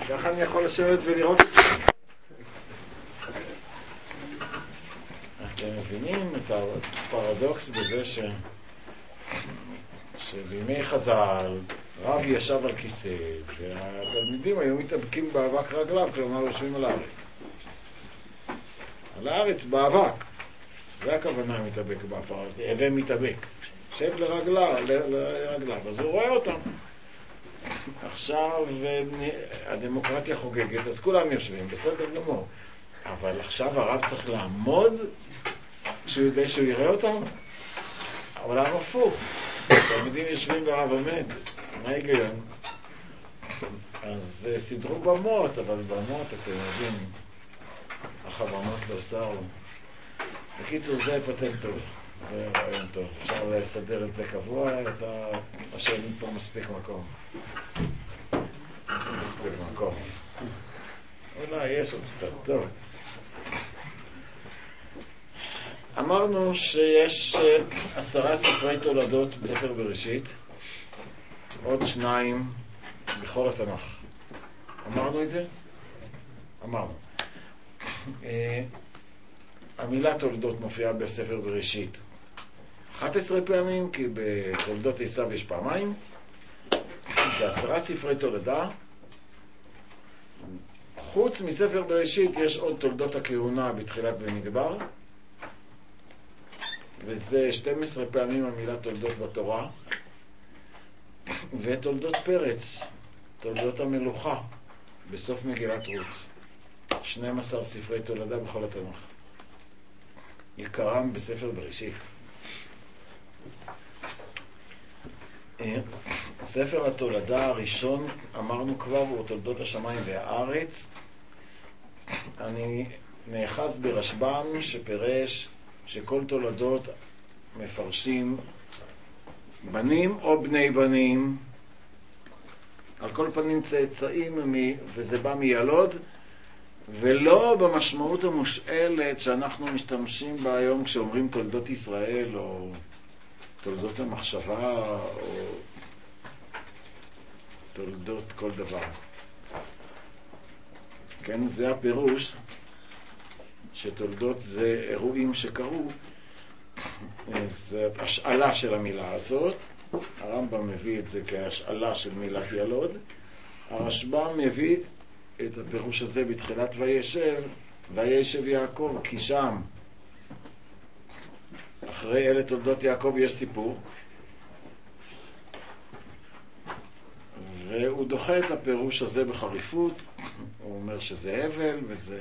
ככה אני יכול לשבת ולראות את זה. אתם מבינים את הפרדוקס בזה שבימי חז"ל רב ישב על כיסא והתלמידים היו מתאבקים באבק רגליו, כלומר יושבים על הארץ. על הארץ באבק. זה הכוונה מתאבק בפרדוקס, הווה מתאבק. שב לרגליו, אז הוא רואה אותם. עכשיו הדמוקרטיה חוגגת, אז כולם יושבים, בסדר גמור. אבל עכשיו הרב צריך לעמוד שהוא יודע שהוא יראה אותם? אבל הרב הפוך. תלמידים יושבים והרב עומד. מה היגיון? אז סידרו במות, אבל במות אתם יודעים, החבמות לא סרו. בקיצור, זה פטנט טוב. זה רעיון טוב. אפשר לסדר את זה קבוע, השאלים פה מספיק מקום. מספיק מקום. אולי יש עוד קצת טוב. אמרנו שיש 10 ספרי תולדות בספר בראשית, עוד 2 בכל התנ"ך. אמרנו את זה? אמרנו. המילה תולדות מופיעה בספר בראשית 11 פעמים, כי בתולדות עשיו יש פעמיים. זה 10 ספרי תולדה. חוץ מספר בראשית יש עוד תולדות הכהונה בתחילת במדבר, וזה 12 פעמים המילה תולדות בתורה, ותולדות פרץ, תולדות המלוכה בסוף מגילת רות. 12 ספרי תולדה בכל התנ"ך, עיקרם בספר בראשית. ספר התולדה הראשון, אמרנו כבר, הוא תולדות השמיים והארץ. אני נאחז ברשב"ם שפרש שכל תולדות מפרשים בנים או בני בנים, על כל פנים צאצאים, וזה בא מילוד, ולא במשמעות המושאלת שאנחנו משתמשים בה היום כשאומרים תולדות ישראל או תולדות המחשבה או תולדות כל דבר. כן, זה הפירוש שתולדות זה אירועים שקרו. זה השאלה של המילה הזאת. הרמב"ם מביא את זה כהשאלה של מילת ילוד. הרשב"ם מביא את הפירוש הזה בתחילת וישב יעקב, כי שם אחרי אלה תולדות יעקב יש סיפור, והוא דוחה את הפירוש הזה בחריפות. הוא אומר שזה הבל, וזה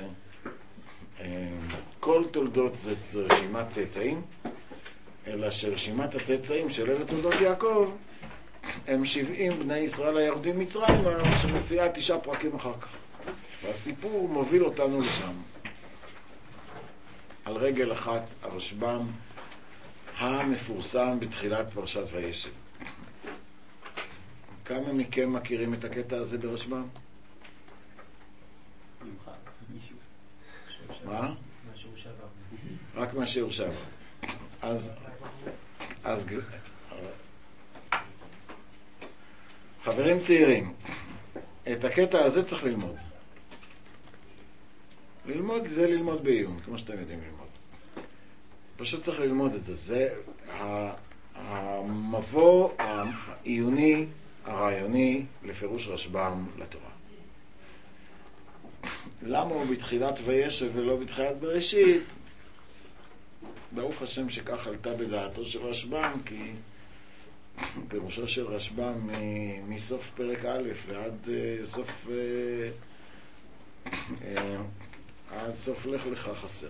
כל תולדות זה רשימת צאצאים, אלא שרשימת הצאצאים של אלה תולדות יעקב הם 70 בני ישראל היורדים מצרימה, שמופיעה 9 פרקים אחר כך, והסיפור מוביל אותנו לשם. על רגל אחת הרשב"ם המפורסם בתחילת פרשת וישב. כמה מכם מכירים את הקטע הזה ברשב"ם? מה? רק מה שהוא שבר. אז חברים צעירים, את הקטע הזה צריך ללמוד. ללמוד זה ללמוד בעיון, כמו שאתם יודעים ללמוד. פשוט צריך ללמוד את זה. זה המבוא העיוני, הרעיוני לפירוש רשב"ם לתורה. למה הוא בתחילת וישב ולא בתחילת בראשית? ברוך השם שכך עלתה בדעתו של רשב"ם, כי פירושו של רשב"ם מסוף פרק א' ועד סוף לך לך חסר.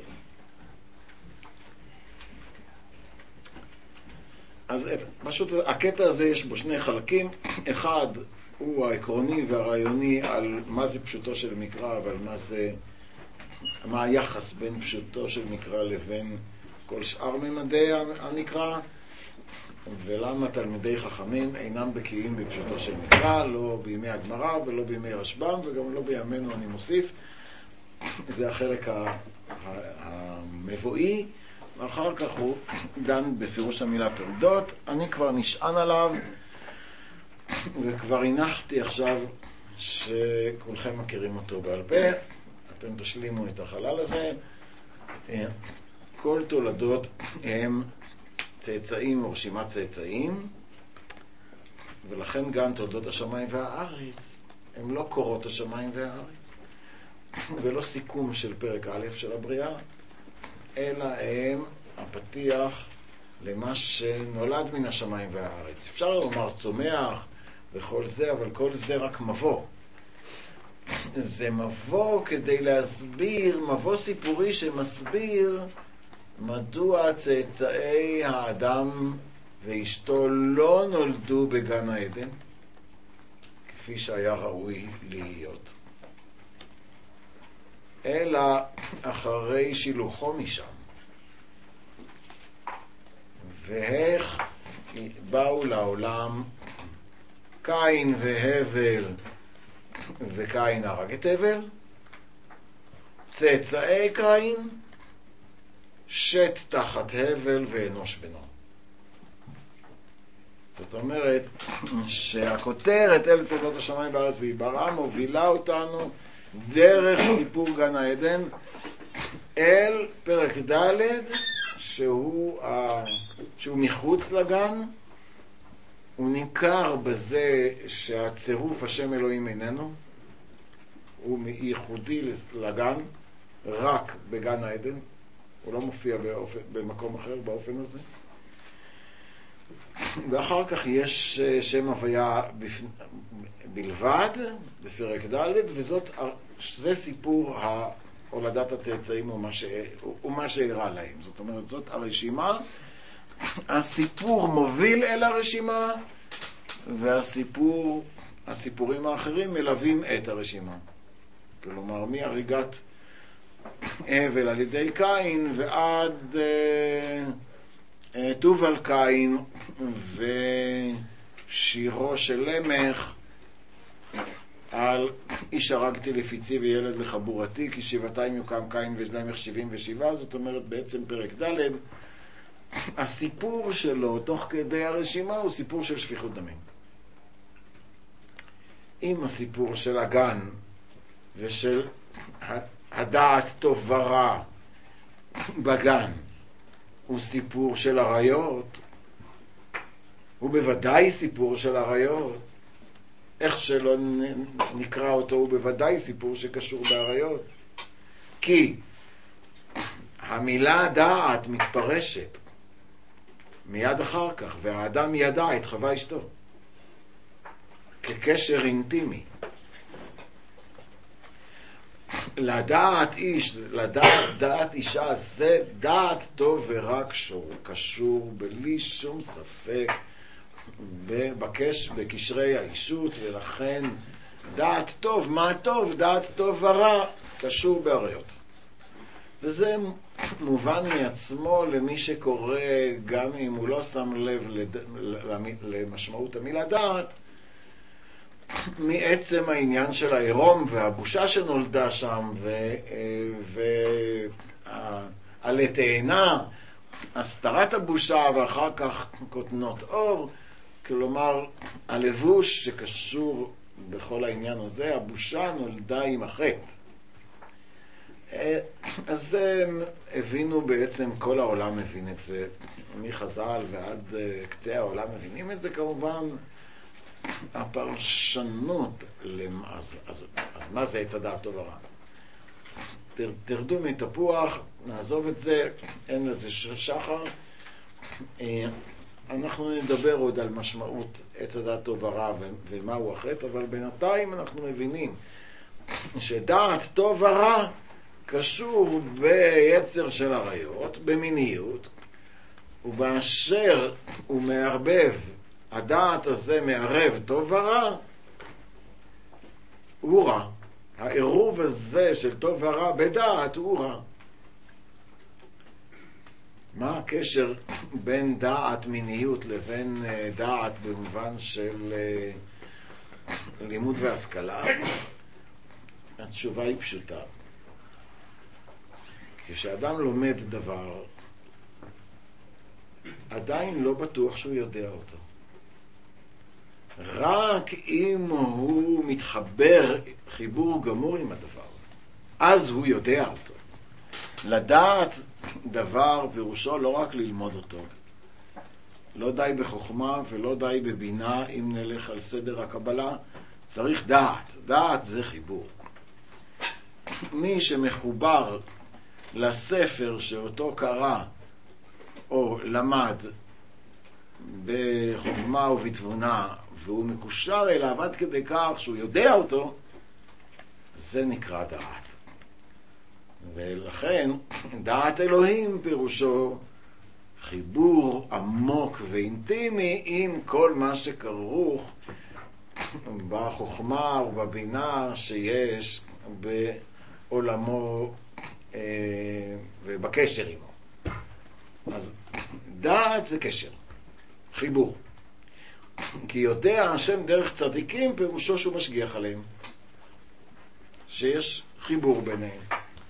אז פשוט הקטע הזה יש בו 2 חלקים. אחד הוא העקרוני והרעיוני על מה זה פשוטו של מקרא, אבל מה היחס בין פשוטו של מקרא לבין כל שאר ממדי המקרא, ולמה תלמידי חכמים אינם בקיאים בפשוטו של מקרא, לא בימי הגמרא ולא בימי רשב"ם וגם לא בימינו, אני מוסיף. זה החלק המבואי, ואחר כך הוא דן בפירוש המילה תולדות. אני כבר נשען עליו וכבר הנחתי עכשיו שכולכם מכירים אותו בעל פה. אתם תשלימו את החלל הזה. כל תולדות הם צאצאים או רשימת צאצאים, ולכן גם תולדות השמיים והארץ הם לא קורות השמיים והארץ, ולא סיכום של פרק א' של הבריאה, אלא הם הפתיח למה שנולד מן השמיים והארץ. אפשר לומר צומח וכל זה, אבל כל זה רק מבוא. זה מבוא כדי להסביר, מבוא סיפורי שמסביר מדוע צאצאי האדם ואשתו לא נולדו בגן העדן כפי שהיה ראוי להיות, אלא אחרי שילוחו משם. ואיך באו לעולם קין והבל, וקין הרג את הבל, צאצאי קין, שת תחת הבל ואנוש בנו. זאת אומרת שהכותרת אל תולדות השמיים בארץ ויברא מובילה אותנו דרך סיפור גן העדן אל פרק ד' שהוא מחוץ לגן. הוא ניכר בזה שהצירוף השם אלוהים איננו, הוא ייחודי לגן, רק בגן העדן, הוא לא מופיע במקום אחר באופן הזה. ואחר כך יש שם הוויה בלבד בפרק ד', וזה סיפור הולדת הצאצאים ומה שאירע להם. זאת אומרת, זאת הרשימה, הסיפור מוביל אל הרשימה, והסיפורים האחרים מלווים את הרשימה. כלומר, מהריגת הבל על ידי קין ועד תובל קין ושירו של למך על איש הרגתי לפיצי וילד לחבורתי, כי שבעתיים יוקם קין ולמך 77. זאת אומרת, בעצם פרק ד' הסיפור שלו תוך כדי הרשימה הוא סיפור של שפיכות דמים. עם הסיפור של הגן ושל הדעת טוב ורע בגן הוא סיפור של עריות, הוא בוודאי סיפור של עריות, איך שלא נקרא אותו הוא בוודאי סיפור שקשור בעריות, כי המילה דעת מתפרשת מיד אחר כך, והאדם ידע את חווה אשתו כקשר אינטימי. לדעת איש, לדעת אישה, זה דעת טוב ורע קשור בלי שום ספק בקשרי האישות, ולכן דעת טוב, מה טוב? דעת טוב ורע קשור בעריות. וזה מובן מעצמו למי שקורא, גם אם הוא לא שם לב למשמעות המילה דעת, מעצם העניין של העירום והבושה שנולדה שם ועלי תאנה, הסתרת הבושה ואחר כך כותנות אור, כלומר הלבוש שקשור בכל העניין הזה, הבושה נולדה עם החטא. אז הם הבינו, בעצם כל העולם מבין את זה, מחז"ל ועד קצה העולם מבינים את זה. כמובן הפרשנות אז מה זה עץ הדעת טוב ורע? תרדו מתפוח, נעזוב את זה, אין לזה שחר. אנחנו נדבר עוד על משמעות עץ הדעת טוב ורע ומהו החטא, אבל בינתיים אנחנו מבינים שדעת טוב ורע קשור ביצר של עריות, במיניות, ובאשר הוא מערבב, הדעת הזה מערב טוב ורע, הוא רע. העירוב הזה של טוב ורע בדעת הוא רע. מה הקשר בין דעת מיניות לבין דעת במובן של לימוד והשכלה? התשובה היא פשוטה. כשאדם לומד דבר, עדיין לא בטוח שהוא יודע אותו. רק אם הוא מתחבר חיבור גמור עם הדבר, אז הוא יודע אותו. לדעת דבר פירושו לא רק ללמוד אותו. לא די בחוכמה ולא די בבינה. אם נלך על סדר הקבלה, צריך דעת. דעת זה חיבור. מי שמחובר לספר שאותו קרא או למד בחוכמה ובתבונה, והוא מקושר אליו עד כדי כך שהוא יודע אותו, זה נקרא דעת. ולכן דעת אלוהים פירושו חיבור עמוק ואינטימי עם כל מה שכרוך בחוכמה ובבינה שיש בעולמו ובקשר עמו. אז דעת זה קשר, חיבור. כי יודע השם דרך צדיקים פירושו שהוא משגיח עליהם, שיש חיבור ביניהם.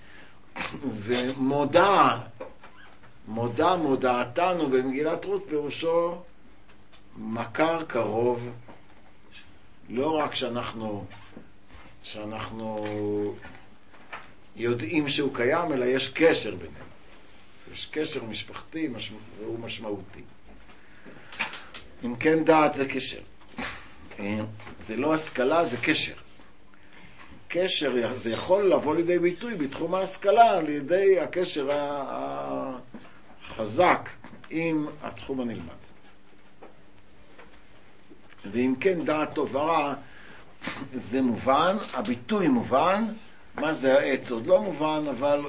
ומודעתנו במגילת רות פירושו מכר קרוב. לא רק שאנחנו יודעים שהוא קיים, אלא יש קשר בינינו. יש קשר משפחתי והוא משמעותי. אם כן, דעת זה קשר. זה לא השכלה, זה קשר. קשר זה יכול לבוא לידי ביטוי בתחום ההשכלה על ידי הקשר החזק עם התחום הנלמד. ואם כן, דעת טוב ורע זה מובן, הביטוי מובן. מה זה העץ עוד לא מובן, אבל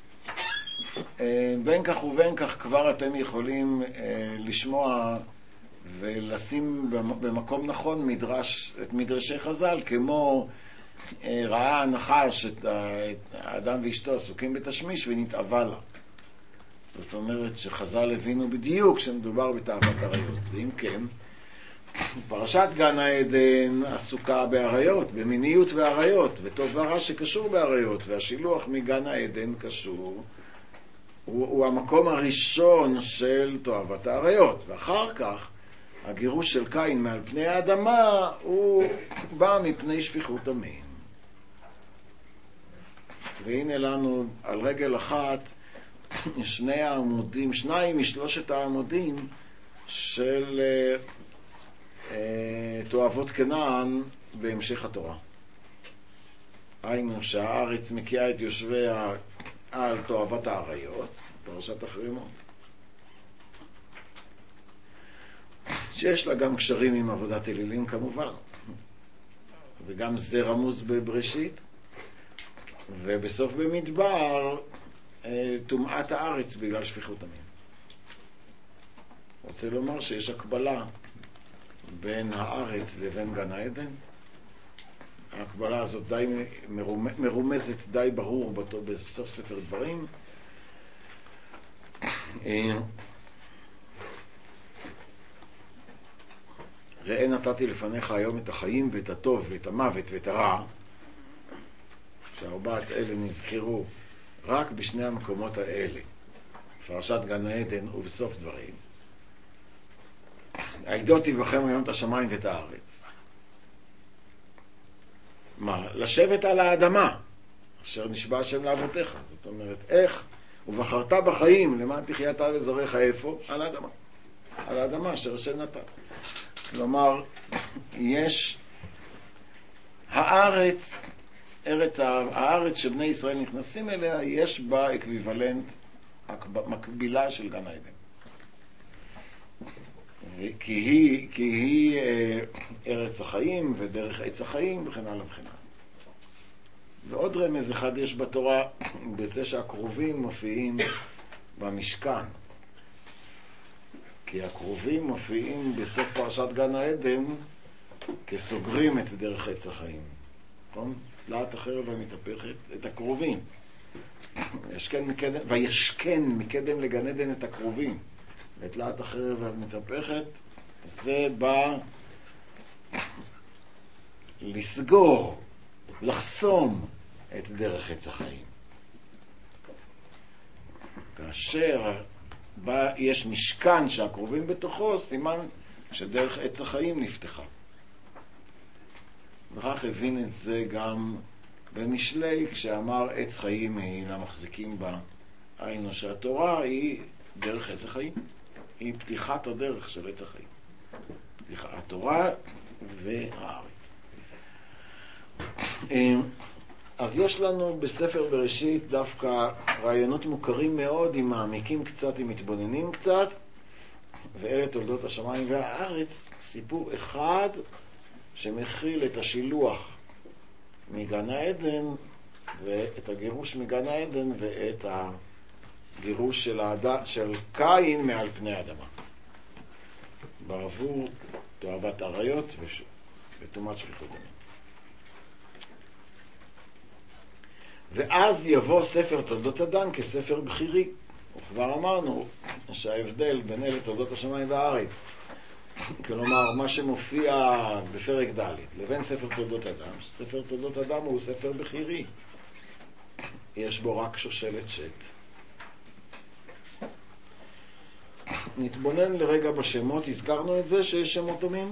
בין כך ובין כך כבר אתם יכולים לשמוע ולשים במקום נכון את מדרשי חז"ל, כמו ראה הנחש את האדם ואשתו עסוקים בתשמיש ונתאווה לה. זאת אומרת שחז"ל הבינו בדיוק שמדובר בתאוות עריות. ואם כן, פרשת גן העדן עסוקה בעריות, במיניות ועריות, וטוב ורע שקשור בעריות, והשילוח מגן העדן קשור, הוא המקום הראשון של תאוות העריות. ואחר כך הגירוש של קין מעל פני האדמה הוא בא מפני שפיכות דמים. והנה לנו על רגל אחת שניים משלושת העמודים של תואבות כנען בהמשך התורה. היינו שהארץ מקיאה את יושביה על תואבת העריות, פרשת החרימות, שיש לה גם קשרים עם עבודת אלילים כמובן, וגם זה רמוז בבראשית, ובסוף במדבר טומאת הארץ בגלל שפיכות דמים. רוצה לומר שיש הקבלה בין הארץ לבין גן העדן. ההקבלה הזאת די מרומזת, די ברור בסוף ספר דברים. ראה נתתי לפניך היום את החיים ואת הטוב ואת המוות ואת הרע, שארבעת אלה נזכרו רק בשני המקומות האלה, פרשת גן העדן ובסוף דברים. העידותי בכם היום את השמיים ואת הארץ. מה? לשבת על האדמה אשר נשבע השם לאבותיך. זאת אומרת, איך? ובחרת בחיים למען תחיה אתה וזרעך. איפה? על האדמה. על האדמה אשר השם נתן. כלומר, יש הארץ, הארץ שבני ישראל נכנסים אליה, יש בה אקוויוולנט, מקבילה של גן העדן. כי היא ארץ החיים ודרך עץ החיים וכן הלאה וכן הלאה. ועוד רמז אחד יש בתורה בזה שהקרובים מופיעים במשכן. כי הקרובים מופיעים בסוף פרשת גן העדן כסוגרים את דרך עץ החיים. נכון? תלת החרב המתהפכת את הקרובים. וישכן מקדם לגן עדן את הקרובים. ותלת החרב המתהפכת זה בא לסגור, לחסום את דרך עץ החיים. כאשר יש משכן שהקרובים בתוכו, סימן שדרך עץ החיים נפתחה. וכך הבין את זה גם במשלי, כשאמר עץ חיים היא למחזיקים בה. היינו שהתורה היא דרך עץ החיים, היא פתיחת הדרך של עץ החיים, התורה והארץ. אז יש לנו בספר בראשית דווקא רעיונות מוכרים מאוד, אם מעמיקים קצת, אם מתבוננים קצת, ואלה תולדות השמיים והארץ, סיפור אחד שמכיל את השילוח מגן העדן ואת הגירוש מגן העדן ואת הגירוש של קין מעל פני האדמה בעבור תועבת עריות וטומאת שפיכות דמים. ואז יבוא ספר תולדות אדם כספר בחירי. וכבר אמרנו שההבדל בין אלה תולדות השמיים והארץ, כלומר מה שמופיע בפרק ד' לבין ספר תולדות אדם, ספר תולדות אדם הוא ספר בחירי, יש בו רק שושלת שת. נתבונן לרגע בשמות, הזכרנו את זה שיש שמות דומים.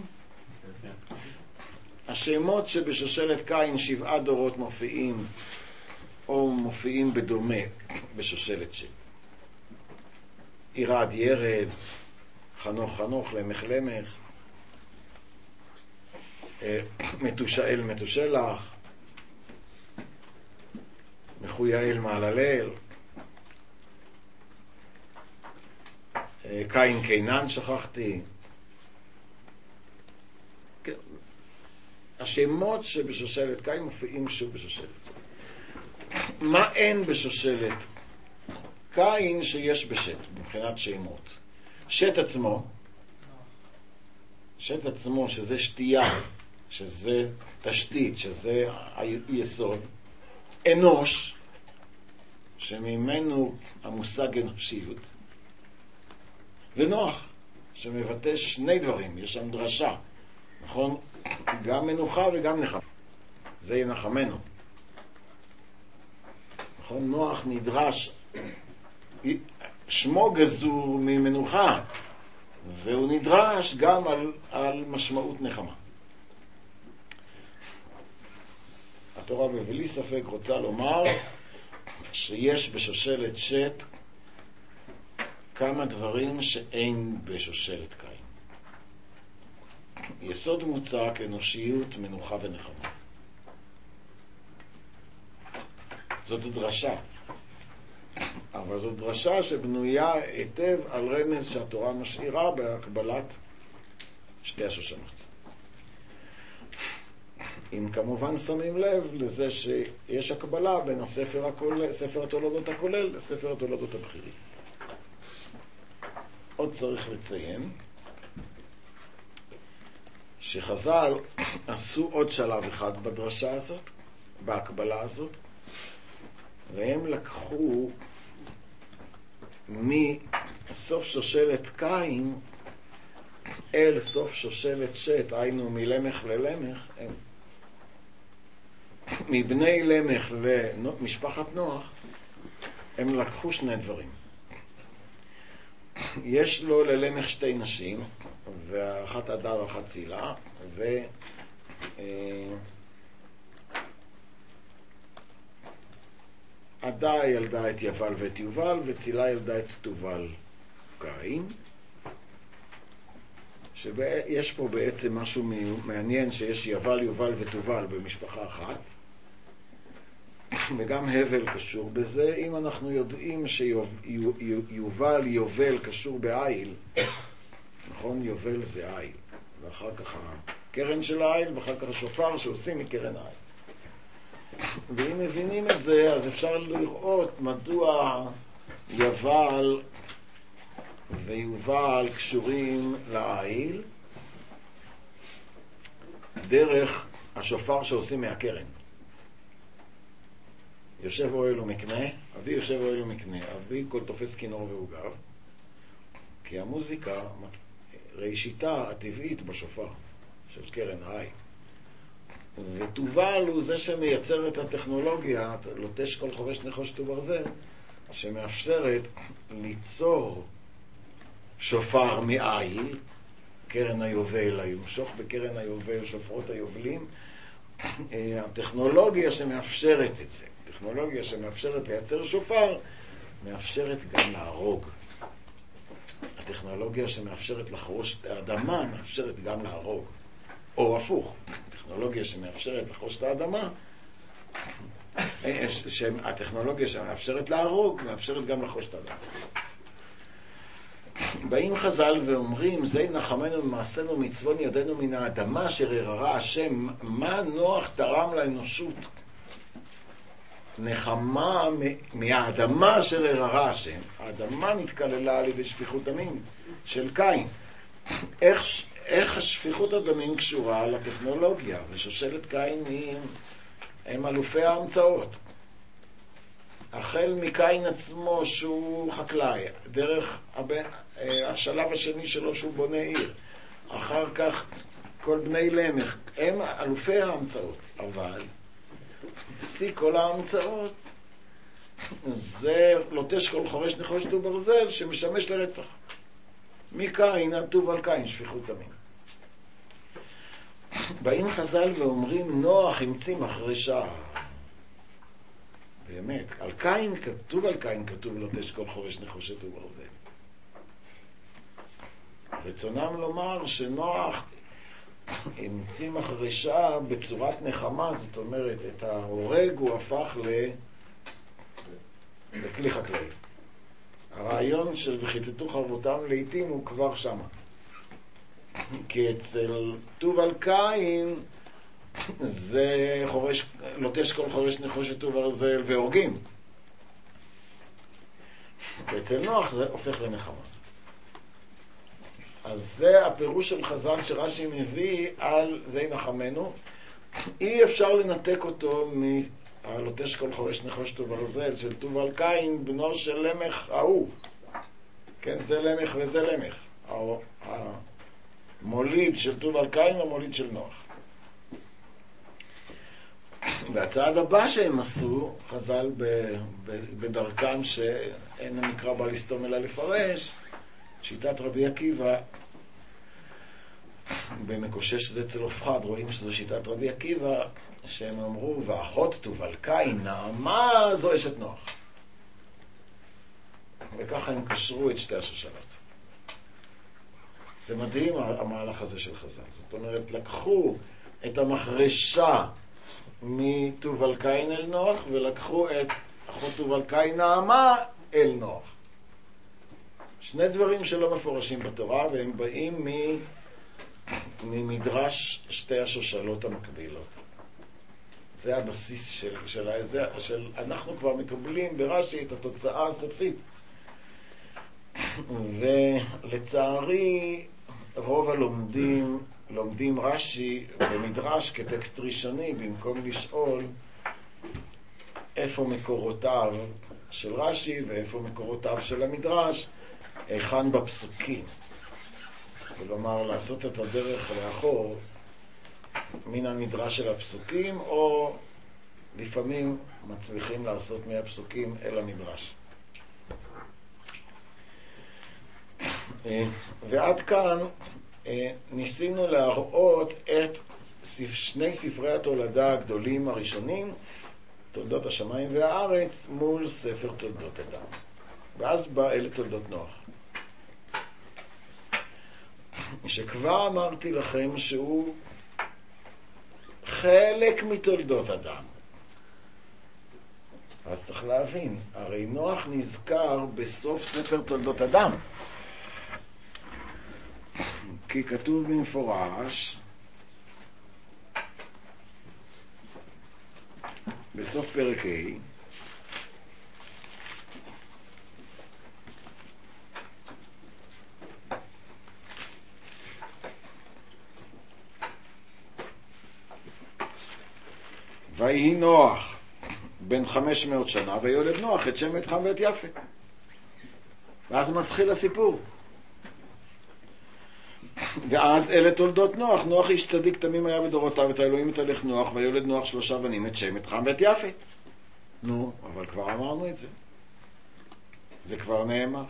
השמות שבשושלת קין 7 דורות מופיעים או מופיעים בדומה בשושלת שת. ירד ירד, חנוך חנוך, למך למך, מתושאל מתושלח, מחויאל מעללל, קין קינן שכחתי. השמות שבשושלת קין מופיעים שוב בשושלת. מה אין בשושלת קין שיש בשת מבחינת שמות? שת עצמו שזה שתייה, שזה תשתית, שזה היסוד. אנוש, שממנו המושג אנושיות, ונוח, שמבטא שני דברים. יש שם דרשה, נכון? גם מנוחה וגם נחמה, זה ינחמנו, נכון? נוח נדרש, שמו גזור ממנוחה, והוא נדרש גם על משמעות נחמה. התורה בלי ספק רוצה לומר שיש בשושלת שת כמה דברים שאין בשושלת קין. יסוד מוצק, אנושיות, מנוחה ונחמה. זאת דרשה, אבל זאת דרשה שבנויה היטב על רמז שהתורה משאירה בהקבלת שתי השושלות. אם כמובן שמים לב לזה שיש הקבלה בין ספר התולדות הכולל לספר התולדות הבחירי. עוד צריך לציין שחז"ל עשו עוד שלב אחד בדרשה הזאת, בהקבלה הזאת, והם לקחו מסוף שושלת קין אל סוף שושלת שת, היינו מלמך ללמך, מבני למך למשפחת נוח, הם לקחו שני דברים. יש לו ללמך שתי נשים, ואחת עדה ואחת צילה, עדה ילדה את יבל ואת יובל, וצילה ילדה את תובל קין. שיש פה בעצם משהו מעניין, שיש יבל, יובל ותובל במשפחה אחת, וגם הבל קשור בזה. אם אנחנו יודעים שיובל, יובל קשור בעיל, נכון? יובל זה עיל, ואחר כך הקרן של העיל, ואחר כך השופר שעושים מקרן העיל. ואם מבינים את זה, אז אפשר לראות מדוע יבל ויובל קשורים לעיל דרך השופר שעושים מהקרן. יושב אוהל ומקנה, אבי יושב אוהל ומקנה, אבי כל תופס כינור ועוגב, כי המוזיקה ראשיתה הטבעית בשופר של קרן העיל. ותובל הוא זה שמייצר את הטכנולוגיה, לוטש כל חובש נחושת וברזל, שמאפשרת ליצור שופר מעיל, קרן היובל, למשוך בקרן היובל שופרות היובלים, הטכנולוגיה שמאפשרת את זה, הטכנולוגיה שמאפשרת לייצר שופר, מאפשרת גם להרוג. הטכנולוגיה שמאפשרת לחרוש את האדמה, מאפשרת גם להרוג. או הפוך, הטכנולוגיה שמאפשרת לחרוש את האדמה, הטכנולוגיה שמאפשרת להרוג, מאפשרת גם לחרוש את האדמה. באים חז"ל ואומרים, זה נחמנו ממעשינו מצוון ידינו מן האדמה אשר הררה השם. מה נוח תרם לאנושות? נחמה מהאדמה אשר הררה השם. האדמה נתקללה על ידי שפיכות דמים של קין. איך השפיכות הדמים קשורה לטכנולוגיה? ושושלת קין הם אלופי ההמצאות. החל מקין עצמו שהוא חקלאי, דרך השלב השני שלו שהוא בונה עיר, אחר כך כל בני למך, הם אלופי ההמצאות. אבל בשיא כל ההמצאות זה לוטש כל חורש נחושת וברזל שמשמש לרצח. מקין עד טוב על קין, שפיכות דמים. באים חז"ל ואומרים, נוח המציא מחרשה. באמת, על קין כתוב, על קין כתוב לוטש כל חורש נחושת וברזל. רצונם לומר שנוח המציא מחרשה בצורת נחמה, זאת אומרת, את ההורג הוא הפך לכלי חקלאי. הרעיון של וכיתתו חרבותם לעתים הוא כבר שמה. כי אצל טוב על קין זה לוטש כל חורש נחושת וברזל והורגים. ואצל נוח זה הופך לנחמה. אז זה הפירוש של חז"ל שרש"י מביא על זה נחמנו. אי אפשר לנתק אותו מהלוטש כל חורש נחושת וברזל של טוב על קין, בנו של למך ההוא. כן, זה למך וזה למך. המוליד של טוב על קין והמוליד של נוח. והצעד הבא שהם עשו, חז"ל בדרכם שאין המקרא בא לסתום אלא לפרש, שיטת רבי עקיבא, במקושש זה אצל אופחד, רואים שזו שיטת רבי עקיבא, שהם אמרו, ואחות טוב על קין, נעמה זו אשת נוח. וככה הם קשרו את שתי השושלות. זה מדהים המהלך הזה של חז"ל. זאת אומרת, לקחו את המחרשה מטוב על קין אל נוח, ולקחו את אחות טוב על קין נעמה אל נוח. שני דברים שלא מפורשים בתורה, והם באים ממדרש שתי השושלות המקבילות. זה הבסיס של אנחנו כבר מקבלים ברש"י את התוצאה הסופית. ולצערי רוב הלומדים לומדים רש"י במדרש כטקסט ראשוני, במקום לשאול איפה מקורותיו של רש"י ואיפה מקורותיו של המדרש, היכן בפסוקים. כלומר, לעשות את הדרך לאחור מן המדרש של הפסוקים, או לפעמים מצליחים לעשות מהפסוקים אל המדרש. ועד כאן ניסינו להראות את שני ספרי התולדה הגדולים הראשונים, תולדות השמיים והארץ, מול ספר תולדות אדם. ואז בא אלה תולדות נוח, שכבר אמרתי לכם שהוא חלק מתולדות אדם. אז צריך להבין, הרי נוח נזכר בסוף ספר תולדות אדם, כי כתוב במפורש בסוף פרק ה', ויהי נוח בן 500 שנה ויולד נוח את שם, את חם ואת יפת. ואז מתחיל הסיפור. ואז אלה תולדות נוח. נוח איש צדיק תמים היה בדורותיו, את האלוהים התהלך נוח, ויולד נוח 3 בנים, את שם, את חם ואת יפת. נו, אבל כבר אמרנו את זה. זה כבר נאמר.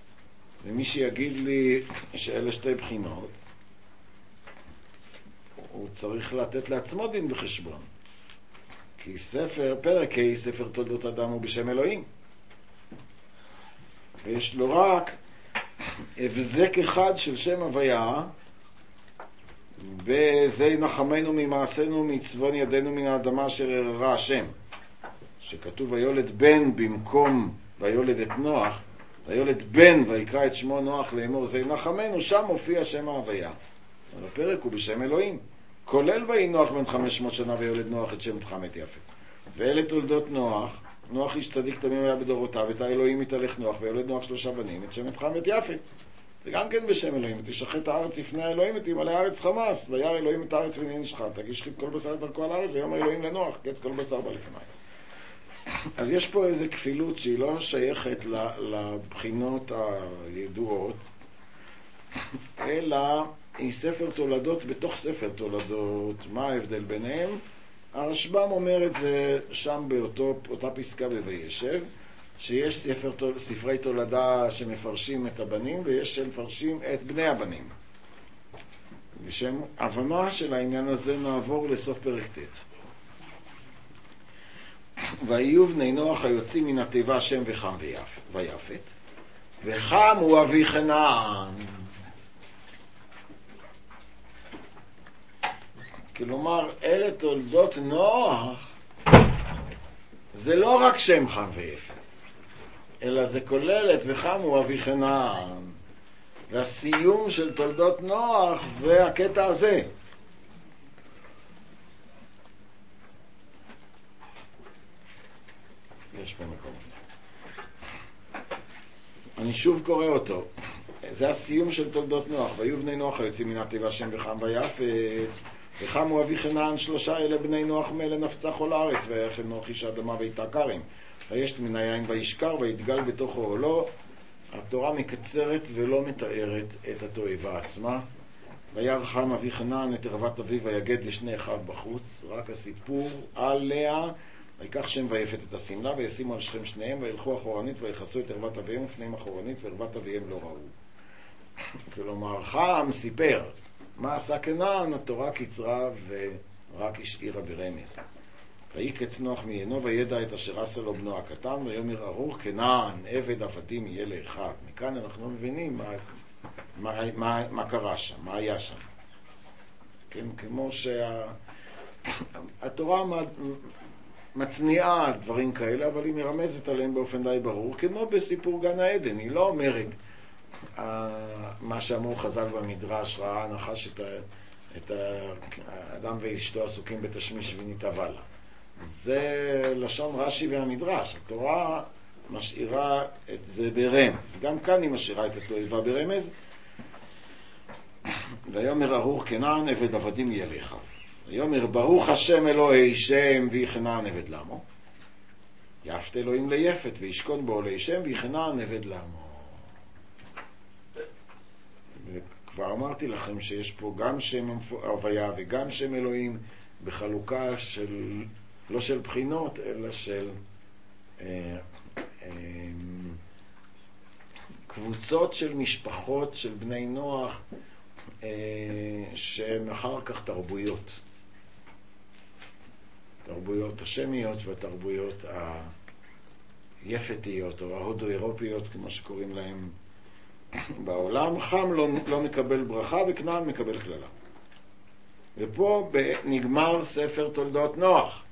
ומי שיגיד לי שאלה שתי בחינות, הוא צריך לתת לעצמו דין וחשבון. כי פרק ה' ספר תולדות אדם הוא בשם אלוהים. ויש לו רק הבזק אחד של שם הוויה, וזה ינחמנו ממעשינו מצבון ידינו מן האדמה אשר הררה השם. שכתוב ויולד בן במקום ויולד את נוח, ויולד בן ויקרא את שמו נוח לאמור זה ינחמנו, שם מופיע שם ההוויה. אבל הפרק הוא בשם אלוהים. כולל ויהי נוח בן 500 שנה ויולד נוח את שם תחמת יפת. ואלה תולדות נוח, נוח איש צדיק תמים היה בדורותיו, את האלוהים מתהלך נוח ויולד נוח 3 בנים, את שם תחמת יפת. זה גם כן בשם אלוהים. תשחט הארץ לפני האלוהים ותמלא הארץ חמס, וירא אלוהים את הארץ ונהי נשחט, תגיש חיב כל בשר דרכו על הארץ ויאמר אלוהים לנוח קץ כל בשר בא לפניי. אז יש פה איזו כפילות שהיא לא שייכת לבחינות הידועות, אלא היא ספר תולדות בתוך ספר תולדות. מה ההבדל ביניהם? הרשב"ם אומר את זה שם באותה פסקה בוישב, שיש ספרי תולדה שמפרשים את הבנים ויש שמפרשים את בני הבנים. בשם הבנה של העניין הזה נעבור לסוף פרק ט'. ויהיו בני נוח היוצאים מן התיבה שם וחם ויפת, וחם הוא אבי חנן. כלומר, אלה תולדות נוח, זה לא רק שם חם ויפת, אלא זה כולל את וחם הוא אבי חנן. והסיום של תולדות נוח זה הקטע הזה. יש פה מקומות. אני שוב קורא אותו. זה הסיום של תולדות נוח. ויהיו בני נוח היוצאים מן התיבה שם וחם ויפת, וחם הוא אבי חנן 3 אלה בני נוח מאלה נפצה כל הארץ, ויחל נוח איש האדמה ויטע כרם, וישת מן היין וישכר ויתגל בתוך אוהלו. התורה מקצרת ולא מתארת את התועבה עצמה. וירא חם אבי חנן את ערוות אביו ויגד לשני אחיו בחוץ. רק הסיפור עליה. ויקח שם ויפת את השמלה וישימו על שכם שניהם וילכו אחורנית ויחסו את ערוות אביהם ופניהם אחורנית וערוות אביהם לא ראו. כלומר חם סיפר מה עשה כנען, התורה קיצרה ורק השאירה ברמז. ויקץ נוח מעיינו וידע את אשר עשה לו בנו הקטן ויאמר ארור כנען עבד עבדים יהיה לאחיו. מכאן אנחנו מבינים מה קרה שם, מה היה שם. כן, כמו שהתורה מצניעה דברים כאלה, אבל היא מרמזת עליהם באופן די ברור, כמו בסיפור גן העדן. היא לא אומרת מה שאמרו חז"ל במדרש, ראה נחש את האדם ואשתו עסוקים בתשמיש ונתאווה לה. זה לשון רש"י והמדרש. התורה משאירה את זה ברמז. גם כאן היא משאירה את התועבה ברמז. ויאמר ארור כנען עבד עבדים יהיה לאחיו. ויאמר ברוך השם אלוהי שם ויחנן עבד למו. יפת אלוהים ליפת וישכון בו אלוהי שם ויחנן עבד למו. וכבר אמרתי לכם שיש פה גם שם הוויה וגם שם אלוהים בחלוקה של לא של בחינות אלא של קבוצות של משפחות של בני נוח שהן אחר כך תרבויות השמיות והתרבויות היפתיות או ההודו-אירופיות כמו שקוראים להם בעולם. חם לא מקבל ברכה וכנען מקבל כללה. ופה נגמר ספר תולדות נוח.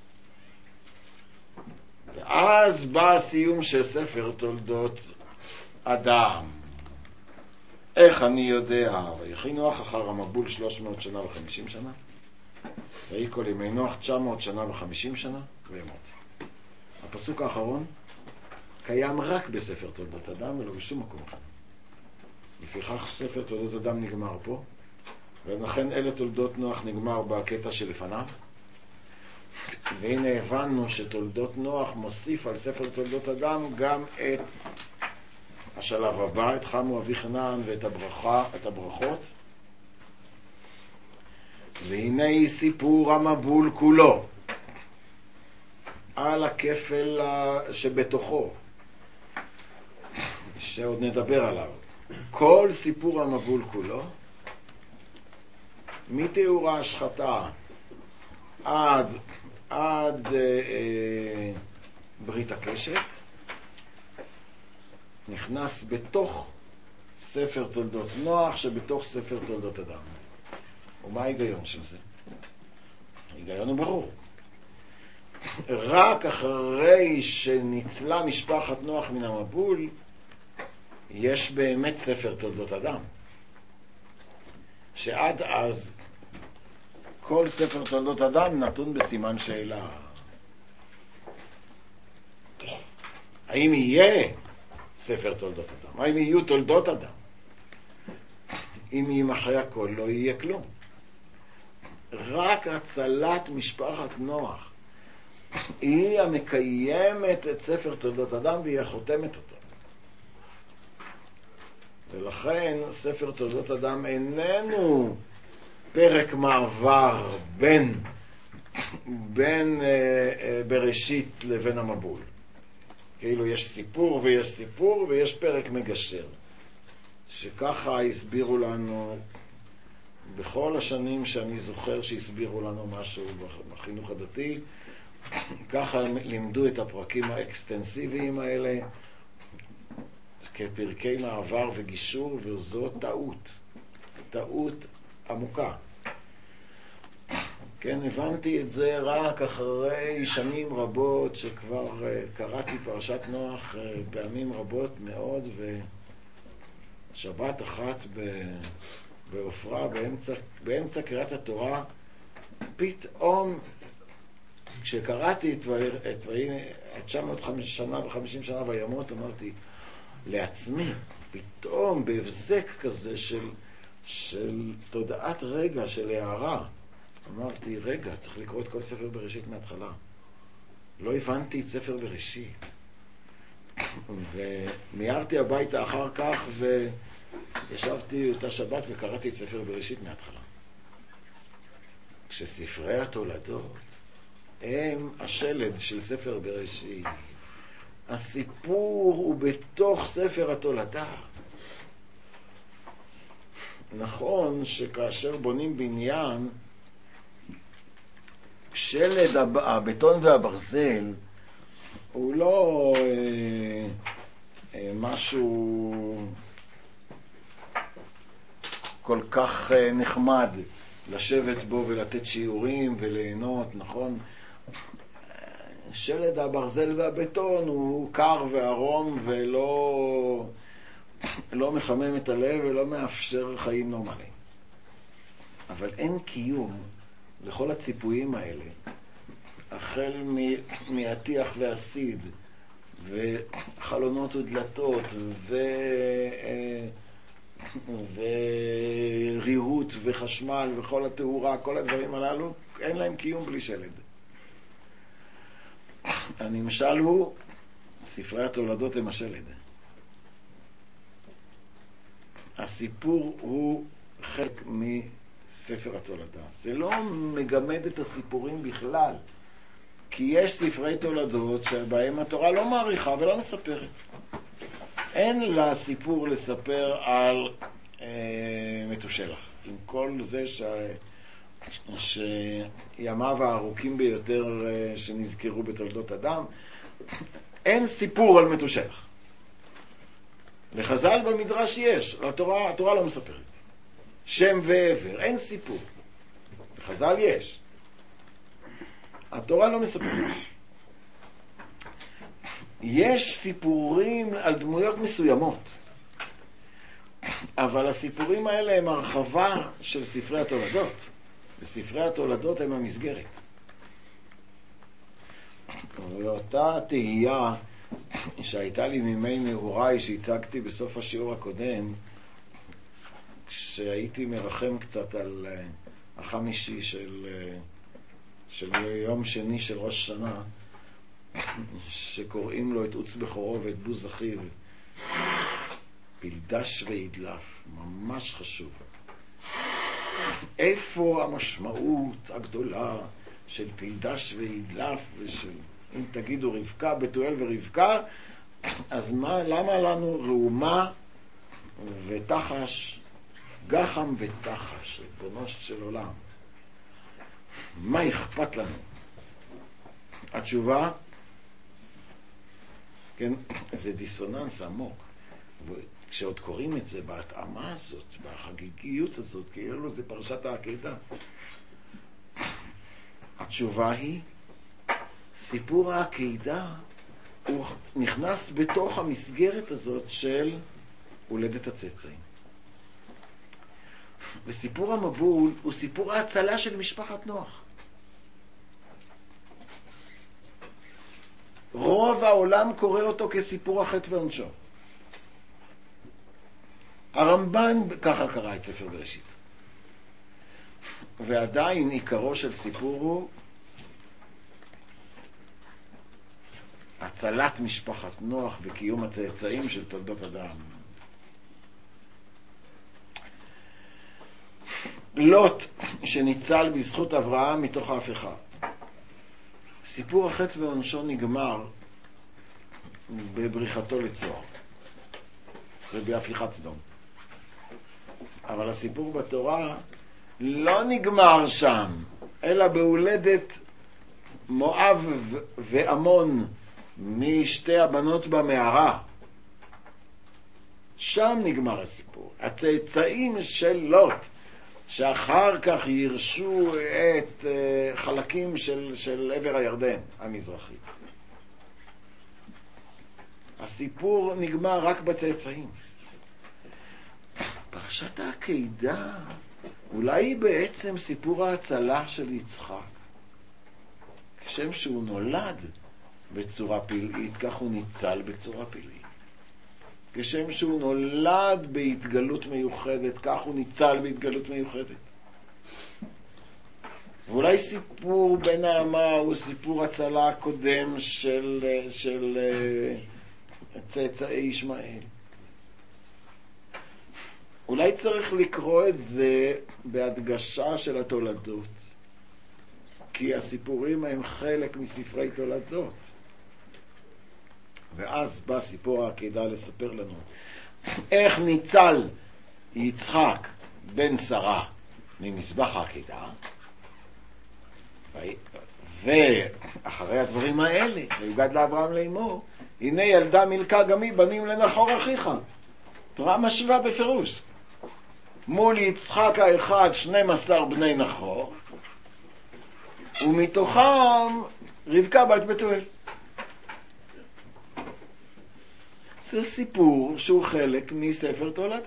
ואז בא הסיום של ספר תולדות אדם. איך אני יודע? ויחי נוח אחר המבול 300 שנה ו50 שנה. ויהי כל ימי נוח 900 שנה ו50 שנה וימות. הפסוק האחרון קיים רק בספר תולדות אדם ולא בשום מקום אחר. לפיכך ספר תולדות אדם נגמר פה, ולכן אלה תולדות נוח נגמר בקטע שלפניו. והנה הבנו שתולדות נוח מוסיף על ספר תולדות אדם גם את השלב הבא, את חמו אבי חנן ואת הברכות. והנה סיפור המבול כולו על הכפל שבתוכו, שעוד נדבר עליו. כל סיפור המבול כולו מתיאור ההשחתה עד ברית הקשת, נכנס בתוך ספר תולדות נוח שבתוך ספר תולדות אדם. ומה ההיגיון של זה? ההיגיון הוא ברור. רק אחרי שניצלה משפחת נוח מן המבול, יש באמת ספר תולדות אדם. שעד אז כל ספר תולדות אדם נתון בסימן שאלה. האם יהיה ספר תולדות אדם? האם יהיו תולדות אדם? אם יימחה הכל לא יהיה כלום. רק הצלת משפחת נוח היא המקיימת את ספר תולדות אדם והיא החותמת אותו. ולכן ספר תולדות אדם איננו פרק מעבר בין בראשית לבין המבול. כאילו יש סיפור ויש סיפור ויש פרק מגשר. שככה הסבירו לנו בכל השנים שאני זוכר שהסבירו לנו משהו בחינוך הדתי, ככה לימדו את הפרקים האקסטנסיביים האלה כפרקי מעבר וגישור, וזו טעות עמוקה. כן, הבנתי את זה רק אחרי שנים רבות שכבר קראתי פרשת נוח פעמים רבות מאוד, ושבת אחת בעופרה באמצע קריאת התורה, פתאום כשקראתי את 950 שנה ו50 שנה וימות, אמרתי לעצמי, פתאום בהבזק כזה של תודעת רגע, של הערה, אמרתי, רגע, צריך לקרוא את כל ספר בראשית מההתחלה. לא הבנתי את ספר בראשית. ומיירתי הביתה אחר כך וישבתי את השבת וקראתי את ספר בראשית מההתחלה. כשספרי התולדות הם השלד של ספר בראשית. הסיפור הוא בתוך ספר התולדה. נכון שכאשר בונים בניין, שלד הבטון והברזל הוא לא משהו כל כך נחמד לשבת בו ולתת שיעורים וליהנות, נכון? שלד הברזל והבטון הוא קר וערום ולא מחמם את הלב ולא מאפשר חיים נורמליים. אבל אין קיום לכל הציפויים האלה, החל מהטיח והסיד וחלונות ודלתות וריהוט וחשמל וכל התאורה, כל הדברים הללו, אין להם קיום בלי שלד. הנמשל הוא, ספרי התולדות הם השלד. הסיפור הוא חלק מספר התולדה. זה לא מגמד את הסיפורים בכלל, כי יש ספרי תולדות שבהם התורה לא מעריכה ולא מספרת. אין לה סיפור לספר על מתושלח, עם כל זה שימיו הארוכים ביותר שנזכרו בתולדות אדם, אין סיפור על מתושלח. לחז"ל במדרש יש, התורה לא מספרת. שם ועבר, אין סיפור. לחז"ל יש. התורה לא מספרת. יש סיפורים על דמויות מסוימות, אבל הסיפורים האלה הם הרחבה של ספרי התולדות, וספרי התולדות הם המסגרת. ואותה תהייה שהייתה לי מימי נעוריי שהצגתי בסוף השיעור הקודם, כשהייתי מרחם קצת על החמישי של יום שני של ראש שנה, שקוראים לו את עוץ בכורו ואת בוז אחיו, פלדש וידלף, ממש חשוב. איפה המשמעות הגדולה של פלדש וידלף, ושל אם תגידו רבקה, בתואל ורבקה, אז למה לנו ראומה ותחש גחם ותחש, ריבונו של עולם, מה אכפת לנו? התשובה, כן, זה דיסוננס עמוק. כשעוד קוראים את זה בהתאמה הזאת, בחגיגיות הזאת, כאילו זה פרשת העקדה. התשובה היא, סיפור העקדה הוא נכנס בתוך המסגרת הזאת של הולדת הצאצאים. וסיפור המבול הוא סיפור ההצלה של משפחת נוח. רוב העולם קורא אותו כסיפור החטא ועונשו. הרמב"ן ככה קרא את ספר בראשית. ועדיין עיקרו של סיפור הוא הצלת משפחת נוח וקיום הצאצאים של תולדות אדם. לוט שניצל בזכות אברהם מתוך ההפיכה. סיפור החטא ועונשו נגמר בבריחתו לצוהר ובהפיכת סדום. אבל הסיפור בתורה לא נגמר שם, אלא בהולדת מואב ועמון משתי הבנות במערה. שם נגמר הסיפור. הצאצאים של לוט, שאחר כך ירשו את חלקים של עבר הירדן המזרחי. הסיפור נגמר רק בצאצאים. פרשת העקדה אולי היא בעצם סיפור ההצלה של יצחק. כשם שהוא נולד בצורה פלאית, כך הוא ניצל בצורה פלאית. כשם שהוא נולד בהתגלות מיוחדת, כך הוא ניצל בהתגלות מיוחדת. ואולי סיפור בן האמה הוא סיפור הצלה הקודם של צאצאי ישמעאל. אולי צריך לקרוא את זה בהדגשה של התולדות, כי הסיפורים הם חלק מספרי תולדות. ואז בא סיפור העקדה לספר לנו איך ניצל יצחק בן שרה ממזבח העקדה, ואחרי הדברים האלה ויוגד לאברהם לאמור, הנה ילדה מילכה גם היא בנים לנחור אחיך. תורה משווה בפירוש, מול יצחק האחד 12 בני נחור, ומתוכם רבקה בת בתואל. זה סיפור שהוא חלק מספר תולד.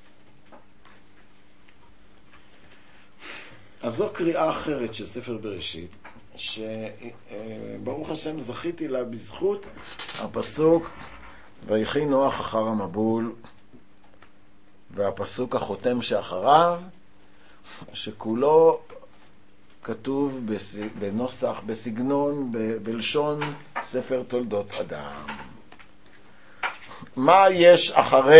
אז זו קריאה אחרת של ספר בראשית, שברוך השם זכיתי לה בזכות הפסוק ויחי נוח אחר המבול, והפסוק החותם שאחריו, שכולו כתוב בנוסח, בסגנון, בלשון ספר תולדות אדם. מה יש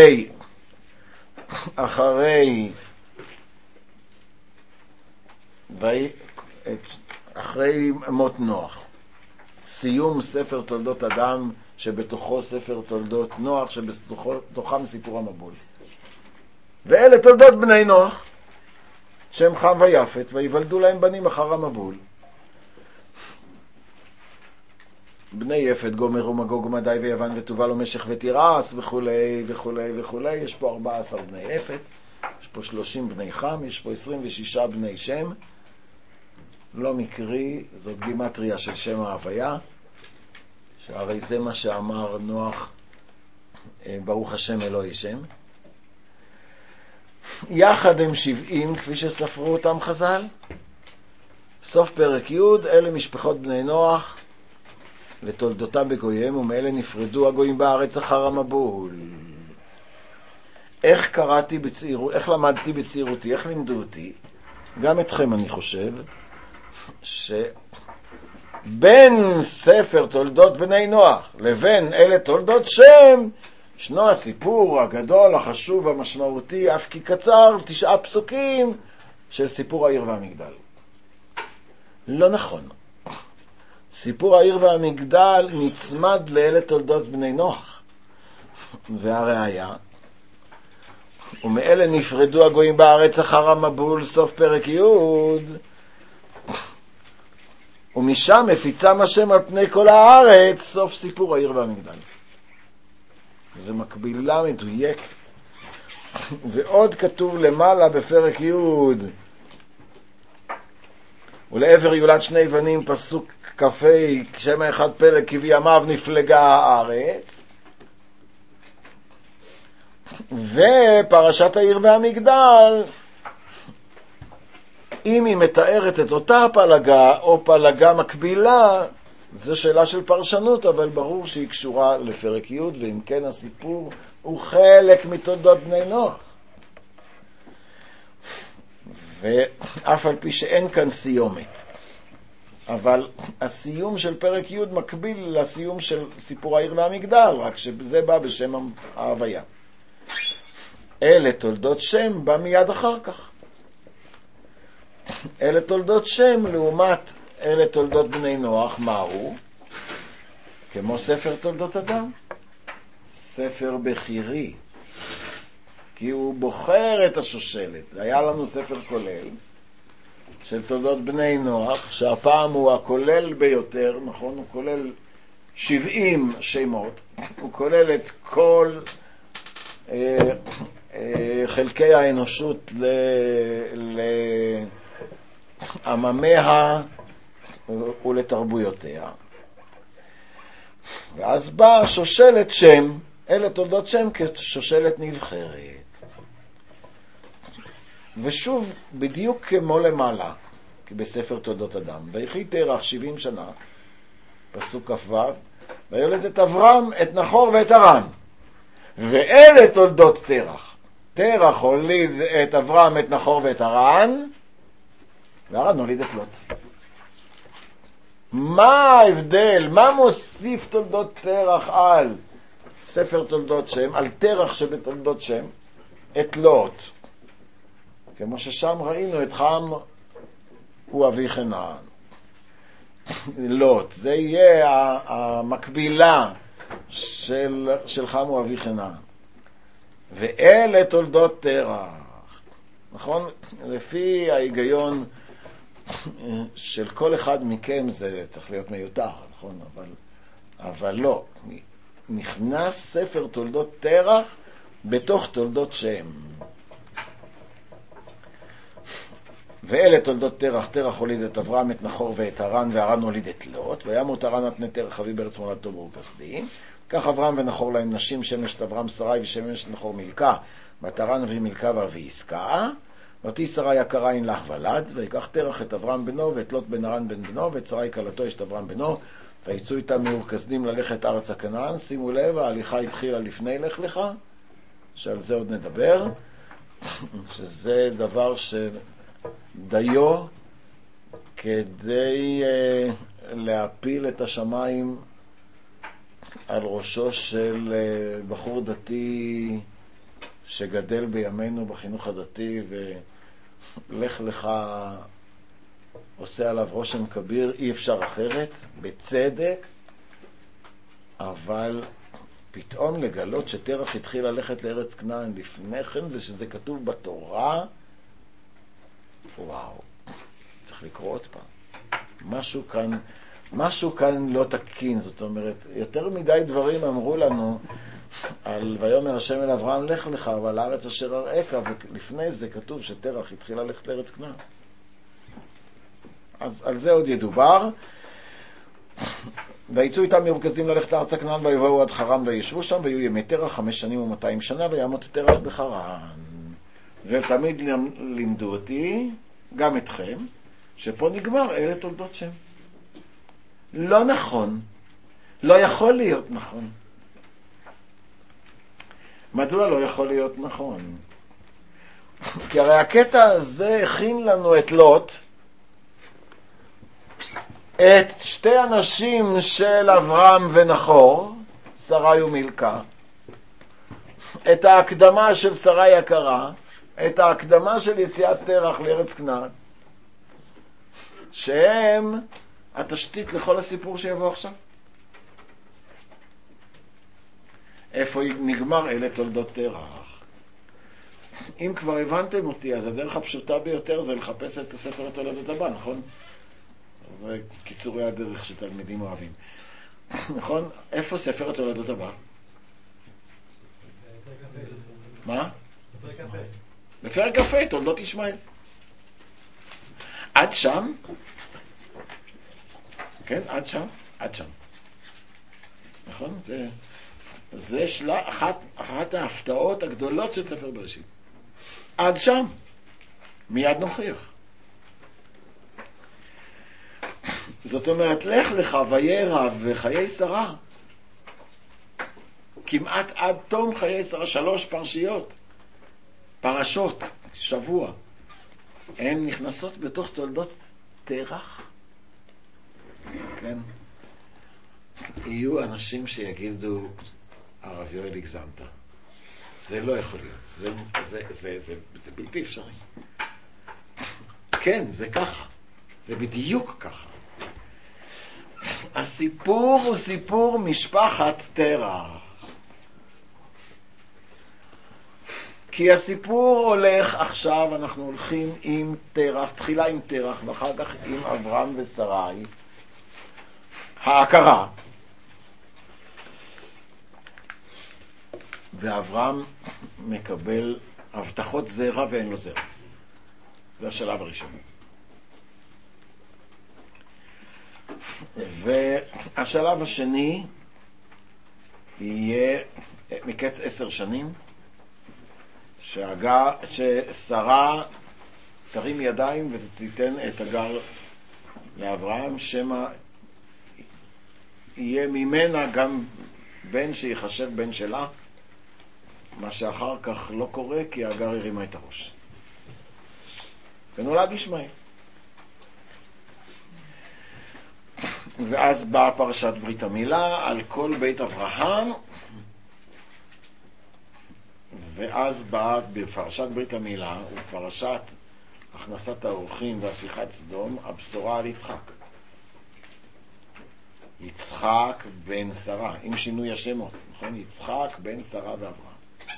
אחרי מות נוח? סיום ספר תולדות אדם, שבתוכו ספר תולדות נוח, שבתוכם סיפור המבול. ואלה תולדות בני נוח, שהם חם ויפת, ויוולדו להם בנים אחר המבול. בני יפת, גומר ומגוג ומדי ויוון ותובל ומשך ותירס וכולי וכולי וכולי. יש פה 14 בני יפת, יש פה 30 בני חם, יש פה 26 בני שם. לא מקרי, זאת גימטריה של שם ההוויה, שהרי זה מה שאמר נוח, ברוך השם אלוהי שם. יחד הם 70 כפי שספרו אותם חז"ל. סוף פרק י', אלה משפחות בני נוח לתולדותם בגויים, ומאלה נפרדו הגויים בארץ אחר המבול. איך קראתי בצעירותי, איך למדתי בצעירותי, איך לימדו אותי, גם אתכם אני חושב, שבין ספר תולדות בני נוח לבין אלה תולדות שם, ישנו הסיפור הגדול, החשוב, המשמעותי, אף כי קצר, 9 פסוקים של סיפור העיר והמגדל. לא נכון. סיפור העיר והמגדל נצמד לאלה תולדות בני נוח. והראיה, ומאלה נפרדו הגויים בארץ אחר המבול, סוף פרק י', ומשם מפיצם השם על פני כל הארץ, סוף סיפור העיר והמגדל. זה מקבילה מדויקת. ועוד כתוב למעלה בפרק י', ולעבר יולד שני בנים, פסוק כ"ה, שם אחד פלג כבימיו נפלגה הארץ. ופרשת העיר והמגדל, אם היא מתארת את אותה פלגה או פלגה מקבילה, זו שאלה של פרשנות, אבל ברור שהיא קשורה לפרק י', ואם כן הסיפור הוא חלק מתולדות בני נוח. ואף על פי שאין כאן סיומת, אבל הסיום של פרק י' מקביל לסיום של סיפור העיר והמגדל, רק שזה בא בשם ההוויה. אלה תולדות שם בא מיד אחר כך. אלה תולדות שם לעומת אלה תולדות בני נוח, מהו? כמו ספר תולדות אדם, ספר בחירי, כי הוא בוחר את השושלת. היה לנו ספר כולל של תולדות בני נוח, שהפעם הוא הכולל ביותר, נכון? הוא כולל 70 שמות, הוא כולל את כל חלקי האנושות לעממיה ולתרבויותיה. ואז בא שושלת שם, אלה תולדות שם כשושלת נבחרת. ושוב, בדיוק כמו למעלה, כי בספר תולדות אדם, ויחי תרח 70 שנה, פסוק כ"ו, ויולד את אברהם, את נחור ואת הרן. ואלה תולדות תרח. תרח הוליד את אברהם, את נחור ואת הרן, והרן הוליד את לוט. מה ההבדל? מה מוסיף תולדות תרח על ספר תולדות שם, על תרח שבתולדות שם? את לוט. כמו ששם ראינו את חם הוא אבי חנן. לוט, זה יהיה המקבילה של חם הוא אבי חנן. ואלה תולדות תרח. נכון? לפי ההיגיון של כל אחד מכם זה צריך להיות מיותר, נכון? אבל לא. נכנס ספר תולדות תרח בתוך תולדות שם. ואלה תולדות תרח, תרח הוליד את אברהם, את נחור ואת הרן, והרן הוליד את לוט, וימות הרן על פני תרח אבי בארץ מולדתו באור כשדים. כך אברהם ונחור להם נשים, שם אשת אברהם שרי ושם אשת נחור מילכה, בת הרן אבי מילכה ואבי עסקה. ותהי שרי יקרה אין לך ולד, ויקח תרח את אברהם בנו ואת לוט בן הרן בן בנו ואת שרי כלתו אשת אברהם בנו, ויצאו איתם מאור כשדים ללכת ארץ הכנען. שימו לב, ההליכה התחילה לפני לך לך, שעל זה עוד נדבר, שזה דבר שדיו כדי להפיל את השמיים על ראשו של בחור דתי שגדל בימינו בחינוך הדתי, ולך לך עושה עליו רושם כביר, אי אפשר אחרת, בצדק. אבל פתאום לגלות שתרח התחיל ללכת לארץ כנען לפני כן, ושזה כתוב בתורה, וואו, צריך לקרוא עוד פעם. משהו כאן לא תקין. זאת אומרת, יותר מדי דברים אמרו לנו על ויאמר השם אל אברהם לך לך, אבל הארץ אשר אראך, ולפני זה כתוב שתרח התחיל ללכת לארץ כנען. אז על זה עוד ידובר. ויצאו איתם מאור כשדים ללכת לארץ הכנען, ויבואו עד חרן וישבו שם, ויהיו ימי תרח 5 שנים ו200 שנה, וימות תרח בחרן. ותמיד לימדו אותי, גם אתכם, שפה נגמר אלה תולדות שם. לא נכון. לא יכול להיות נכון. מדוע לא יכול להיות נכון? כי הרי הקטע הזה הכין לנו את לוט, את שתי אנשים של אברהם ונחור, שרי ומילכה, את ההקדמה של שרי יקרה, את ההקדמה של יציאת תרח לארץ כנען, שהם התשתית לכל הסיפור שיבוא עכשיו. איפה נגמר אלה תולדות תרח? אם כבר הבנתם אותי, אז הדרך הפשוטה ביותר זה לחפש את הספר התולדות הבא, נכון? זה קיצורי הדרך שתלמידים אוהבים. נכון? איפה ספר התולדות הבא? מה? בפרק כ"ה, תולדות ישמעאל. עד שם? כן, עד שם? עד שם. נכון? זה אחת ההפתעות הגדולות של ספר בראשית. עד שם. מיד נוכיח. זאת אומרת, לך לך וירא וחיי שרה. כמעט עד תום חיי שרה, 3 פרשות, שבוע. הן נכנסות בתוך תולדות תרח. כן. יהיו אנשים שיגידו, הרב יואל הגזמת. זה לא יכול להיות. זה בלתי אפשרי. כן, זה ככה. זה בדיוק ככה. הסיפור הוא סיפור משפחת תרח. כי הסיפור הולך עכשיו, אנחנו הולכים עם תרח, תחילה עם תרח ואחר כך עם אברהם ושרי. ההכרה. ואברהם מקבל הבטחות זרע ואין לו זרע. זה השלב הראשון. והשלב השני יהיה מקץ 10 שנים, ששרה תרים ידיים ותיתן את הגר לאברהם, שמה יהיה ממנה גם בן שיחשב בן שלה, מה שאחר כך לא קורה כי הגר הרימה את הראש. ונולד ישמעאל. ואז באה פרשת ברית המילה על כל בית אברהם, ואז באה בפרשת ברית המילה ופרשת הכנסת האורחים והפיכת סדום הבשורה על יצחק. יצחק בן שרה, עם שינוי השמות, נכון? יצחק בן שרה ואברהם.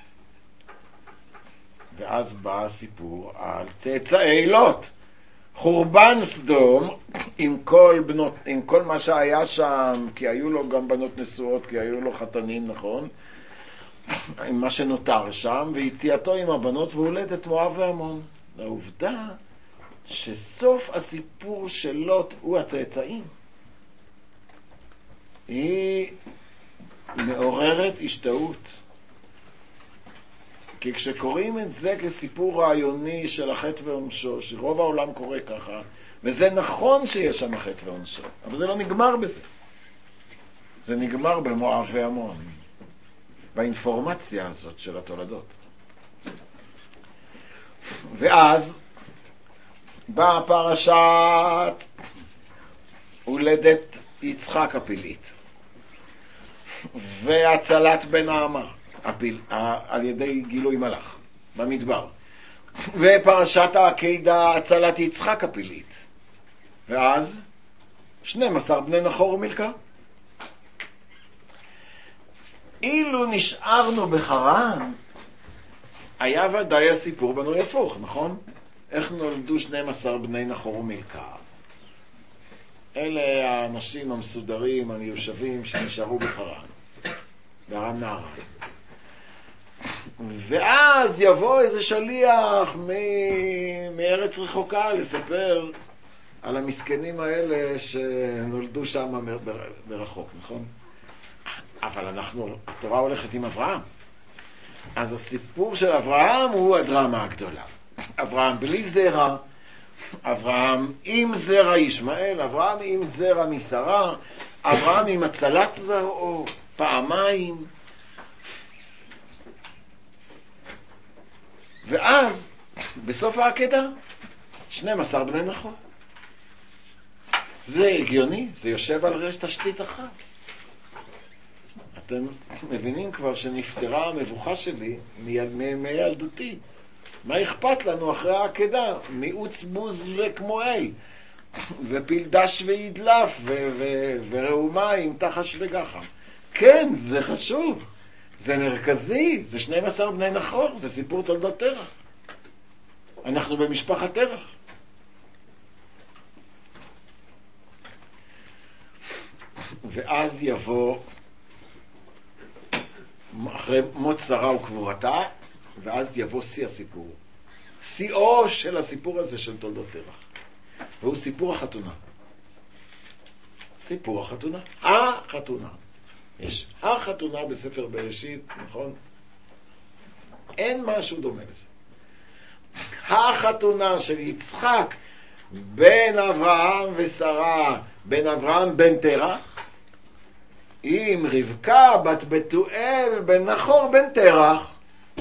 ואז בא הסיפור על צאצאי לוט, חורבן סדום עם כל מה שהיה שם, כי היו לו גם בנות נשואות, כי היו לו חתנים, נכון? עם מה שנותר שם, ויציאתו עם הבנות והולדת מואב ועמון. העובדה שסוף הסיפור של לוט הוא הצאצאים, היא מעוררת השתאות. כי כשקוראים את זה כסיפור רעיוני של החטא ועונשו, שרוב העולם קורא ככה, וזה נכון שיש שם החטא ועונשו, אבל זה לא נגמר בזה. זה נגמר במואב ועמון, באינפורמציה הזאת של התולדות. ואז באה פרשת הולדת יצחק הפילית, והצלת בן העמה על ידי גילוי מלאך במדבר, ופרשת העקדה הצלת יצחק הפילית, ואז 12 בני נחור ומילכה. אילו נשארנו בחרן, היה ודאי הסיפור בנוי הפוך, נכון? איך נולדו 12 בני נחור ומילכה? אלה האנשים המסודרים, המיושבים שנשארו בחרן, בארם נהריים. ואז יבוא איזה שליח מארץ רחוקה לספר על המסכנים האלה שנולדו שם ברחוק, נכון? אבל התורה הולכת עם אברהם. אז הסיפור של אברהם הוא הדרמה הגדולה. אברהם בלי זרע, אברהם עם זרע ישמעאל, אברהם עם זרע משרה, אברהם עם הצלת זרעו פעמיים. ואז בסוף העקדה 12 בני נחור. זה הגיוני, זה יושב על רשת תשתית אחת. אתם מבינים כבר שנפטרה המבוכה שלי מילדותי. מה אכפת לנו אחרי העקדה? מיעוץ בוז וכמו אל, ופלדש וידלף, וראומה עם תחש וגחם. כן, זה חשוב, זה מרכזי, זה 12 בני נחור, זה סיפור תולדות תרח. אנחנו במשפחת תרח. ואז יבוא, אחרי מות שרה וקבורתה, ואז יבוא שיא הסיפור. שיאו של הסיפור הזה של תולדות תרח. והוא סיפור החתונה. סיפור החתונה. החתונה. יש החתונה בספר בראשית, נכון? אין משהו דומה לזה. החתונה של יצחק בין אברהם ושרה, בין אברהם בן תרח, עם רבקה בת בתואל בן נחור בן תרח,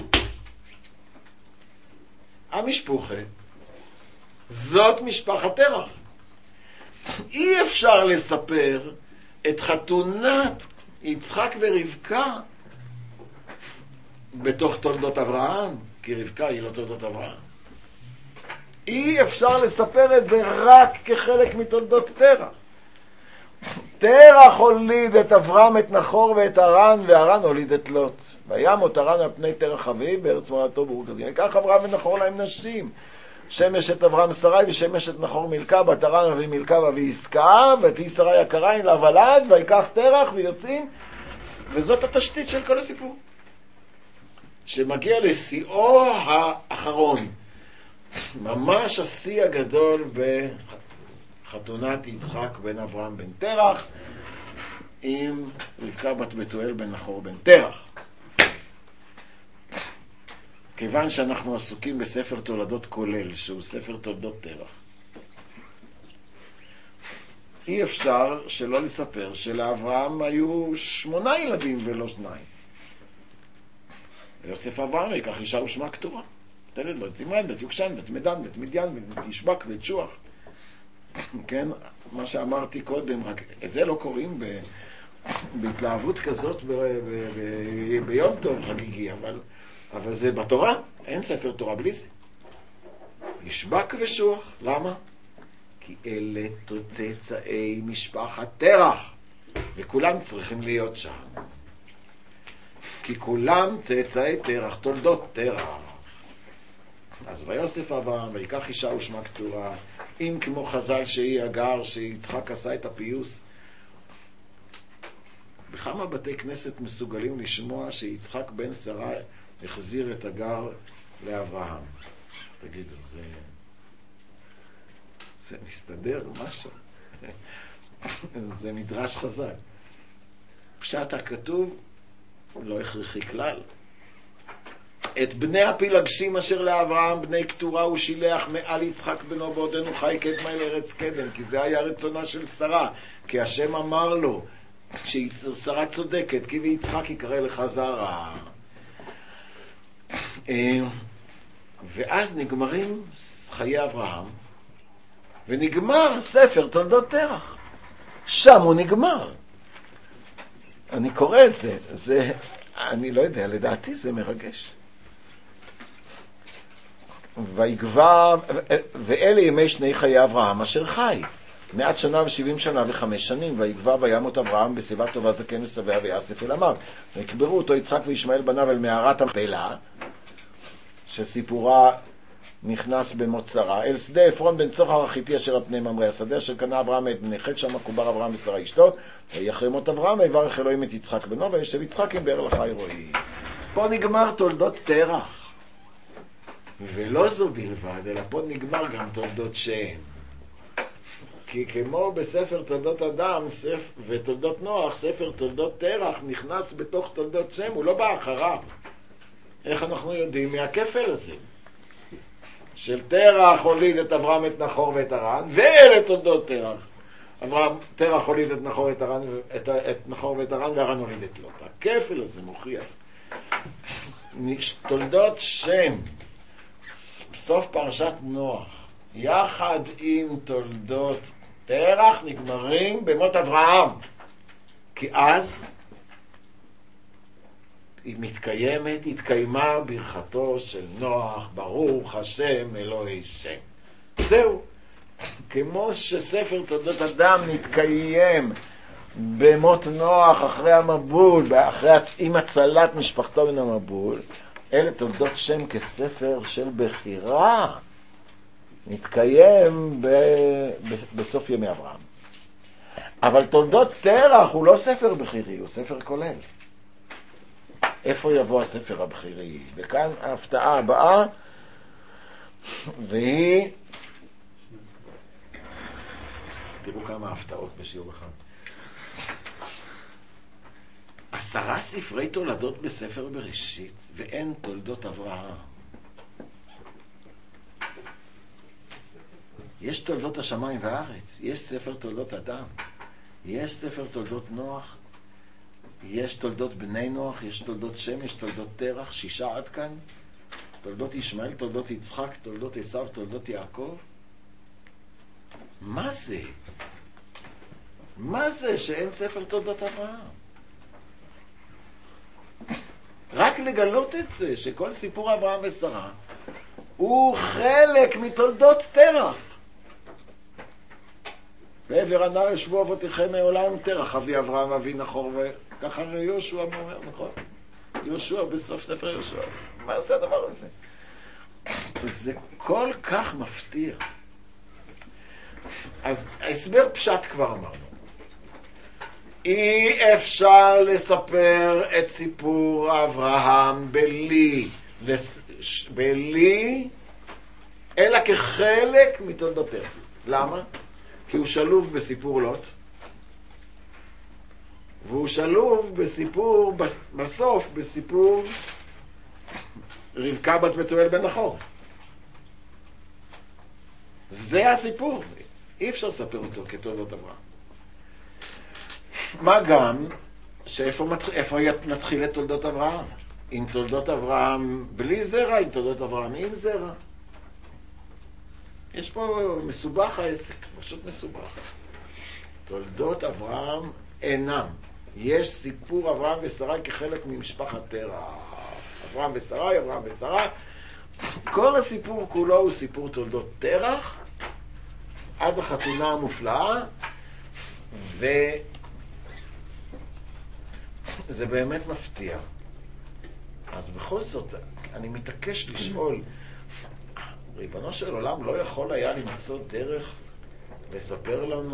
המשפחה, זאת משפחת תרח. אי אפשר לספר את חתונת יצחק ורבקה בתוך תולדות אברהם, כי רבקה היא לא תולדות אברהם. אי אפשר לספר את זה רק כחלק מתולדות תרח. תרח הוליד את אברהם, את נחור ואת הרן, והרן הוליד את לוט. וימות הרן על פני תרח אביו בארץ מולדתו באור כזים. וכך אברהם ונחור להם נשים. שמש את אברהם שרי ושמש את נחור מילכה, בת הרן אבי מילכה ואבי עסקה, ותהי שרי הקריים לה ולד, ויקח תרח ויוצאים. וזאת התשתית של כל הסיפור. שמגיע לשיאו האחרון. ממש השיא הגדול בחתונת יצחק בן אברהם בן תרח עם רבקה בת בתואל בן נחור בן תרח. כיוון שאנחנו עסוקים בספר תולדות כולל, שהוא ספר תולדות תרח, אי אפשר שלא לספר שלאברהם היו 8 ילדים ולא 2. ויוסף אברהם ייקח אישה ושמה כתורה. תלד לו את זמרן, בית יוקשן, בית מדן, בית מדיין, בית ישבק, בית שוח. כן, מה שאמרתי קודם, רק את זה לא קוראים בהתלהבות כזאת ביום טוב חגיגי, אבל זה בתורה, אין ספר תורה בלי זה. ישבק ושוח, למה? כי אלה צאצאי משפחת תרח, וכולם צריכים להיות שם. כי כולם צאצאי תרח, תולדות תרח. אז ויוסף אברהם ויקח אישה ושמה כתורה, אם כמו חז"ל שהיא הגר, שיצחק עשה את הפיוס. בכמה בתי כנסת מסוגלים לשמוע שיצחק בן שרה החזיר את הגר לאברהם? תגידו, זה מסתדר משהו? זה מדרש חז"ל. פשט הכתוב לא הכרחי כלל. את בני הפילגשים אשר לאברהם בני כתורה הוא שילח מעל יצחק בנו בעודנו חי קדמה אל ארץ קדם, כי זה היה רצונה של שרה, כי השם אמר לו ששרה צודקת, כי ויצחק יקרא לך זרע. ואז נגמרים חיי אברהם ונגמר ספר תולדות תרח. שם הוא נגמר. אני קורא את זה, אני לא יודע, לדעתי זה מרגש. ויגבה, ואלה ימי שני חיי אברהם אשר חי 100 שנה ו70 שנה ו5 שנים. ויגבה וימות אברהם בשיבה טובה זקן ושבע ויאסף אל עמיו, ויקברו אותו יצחק וישמעאל בניו אל מערת המכפלה, שסיפורה נכנס במות שרה, אל שדה עפרון בן צוחר החיתי אשר על פני ממרא, השדה אשר קנה אברהם את בני חת, שם קובר אברהם ושרה אשתו. ויחרי מות אברהם ויברך אלוהים את יצחק בנו, וישב יצחק עם באר לחי רועי. פה נגמר תולדות תרח. ולא זו בלבד, אלא פה נגמר גם תולדות שם. כי כמו בספר תולדות אדם ותולדות נוח, ספר תולדות תרח נכנס בתוך תולדות שם, הוא לא בא אחריו. איך אנחנו יודעים? מהכפל הזה. של תרח הוליד את אברהם, את נחור ואת הרן, ואלה תולדות תרח. תרח הוליד את נחור ואת הרן, את נחור ואת הרן, והרן הוליד את לוט. הכפל הזה מוכיח. תולדות שם, סוף פרשת נוח, יחד עם תולדות תרח נגמרים במות אברהם. כי אז היא מתקיימת, התקיימה ברכתו של נוח, ברוך השם אלוהי שם. זהו. כמו שספר תולדות אדם מתקיים במות נוח אחרי המבול, עם הצלת משפחתו מן המבול, אלה תולדות שם כספר של בחירה נתקיים בסוף ימי אברהם. אבל תולדות תרח הוא לא ספר בחירי, הוא ספר כולל. איפה יבוא הספר הבחירי? וכאן ההפתעה הבאה, והיא, תראו כמה הפתעות בשיעור אחד. 10 ספרי תולדות בספר בראשית, ואין תולדות אברהם. יש תולדות השמיים והארץ, יש ספר תולדות אדם, יש ספר תולדות נוח, יש תולדות בני נוח, יש תולדות שם, יש תולדות תרח, 6 עד כאן, תולדות ישמעאל, תולדות יצחק, תולדות עשיו, תולדות יעקב. מה זה? מה זה שאין ספר תולדות אברהם? רק לגלות את זה, שכל סיפור אברהם ושרה הוא חלק מתולדות תרח. בעבר הנהר ישבו אבותיכם מעולם תרח, אבי אברהם, אבי נחור, וככה יהושע אומר, נכון? יהושע בסוף ספר יהושע. מה עושה הדבר הזה? זה כל כך מפתיע. אז ההסבר פשט כבר אמרנו. אי אפשר לספר את סיפור אברהם בלי, אלא כחלק מתולדותיו. למה? כי הוא שלוב בסיפור לוט, והוא שלוב בסיפור, בסוף, בסיפור רבקה בת בתואל בן נחור. זה הסיפור. אי אפשר לספר אותו כתולדות אברהם. מה גם, שאיפה נתחיל את תולדות אברהם? עם תולדות אברהם בלי זרע, עם תולדות אברהם עם זרע. יש פה מסובך העסק, פשוט מסובך. תולדות אברהם אינם. יש סיפור אברהם ושרה כחלק ממשפחת תרח. אברהם ושרה, אברהם ושרה. כל הסיפור כולו הוא סיפור תולדות תרח, עד החתונה המופלאה, וזה באמת מפתיע. אז בכל זאת, אני מתעקש לשאול, ריבונו של עולם לא יכול היה למצוא דרך לספר לנו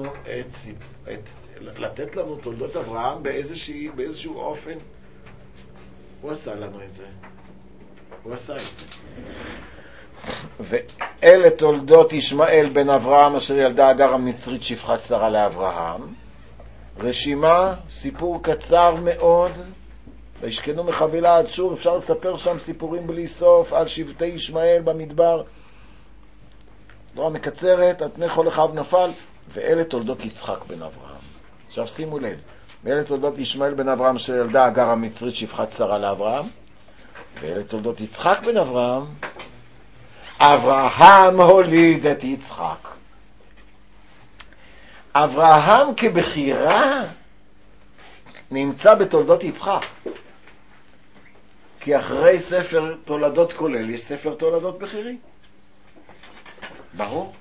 לתת לנו תולדות אברהם באיזשהו אופן? הוא עשה לנו את זה. הוא עשה את זה. ואלה תולדות ישמעאל בן אברהם אשר ילדה אגר המצרית שפחת שרה לאברהם. רשימה, סיפור קצר מאוד, וישכנו מחבילה עד שור. אפשר לספר שם סיפורים בלי סוף על שבטי ישמעאל במדבר. תורה מקצרת, על פני כל אחיו נפל. ואלה תולדות יצחק בן אברהם. עכשיו שימו לב, ואלה תולדות ישמעאל בן אברהם אשר ילדה אגר המצרית שפחת שרה לאברהם. ואלה תולדות יצחק בן אברהם. אברהם הוליד את יצחק. אברהם כבחירה נמצא בתולדות יצחק, כי אחרי ספר תולדות כולל יש ספר תולדות בחירי. ברור.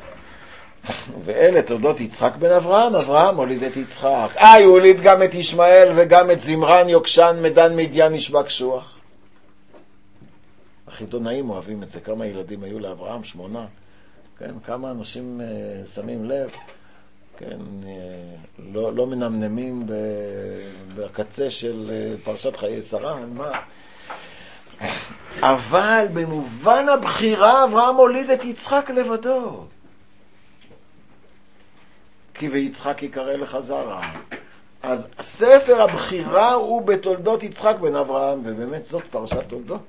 ואלה תולדות יצחק בן אברהם. אברהם הוליד את יצחק. הוא הוליד גם את ישמעאל וגם את זמרן יוקשן מדן מדיין נשבע קשוח. החיתונאים אוהבים את זה. כמה ילדים היו לאברהם? 8. כן, כמה אנשים שמים לב, כן, לא מנמנמים בקצה של פרשת חיי שרה. מה? אבל במובן הבחירה אברהם הוליד את יצחק לבדו, כי ויצחק יקרא לך זרע. אז ספר הבחירה הוא בתולדות יצחק בן אברהם, ובאמת זאת פרשת תולדות.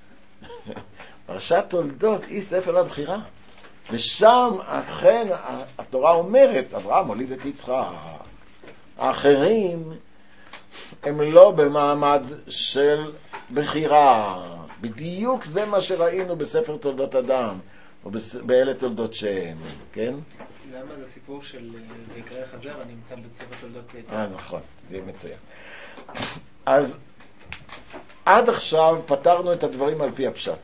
פרשת תולדות היא ספר הבחירה, ושם אכן התורה אומרת אברהם הוליד את יצחק. האחרים הם לא במעמד של בחירה. בדיוק זה מה שראינו בספר תולדות אדם או באלה תולדות שם, כן? למה זה סיפור של ויקרא לך זרע נמצא בספר תולדות? נכון, זה מצוין. אז עד עכשיו פתרנו את הדברים על פי הפשט.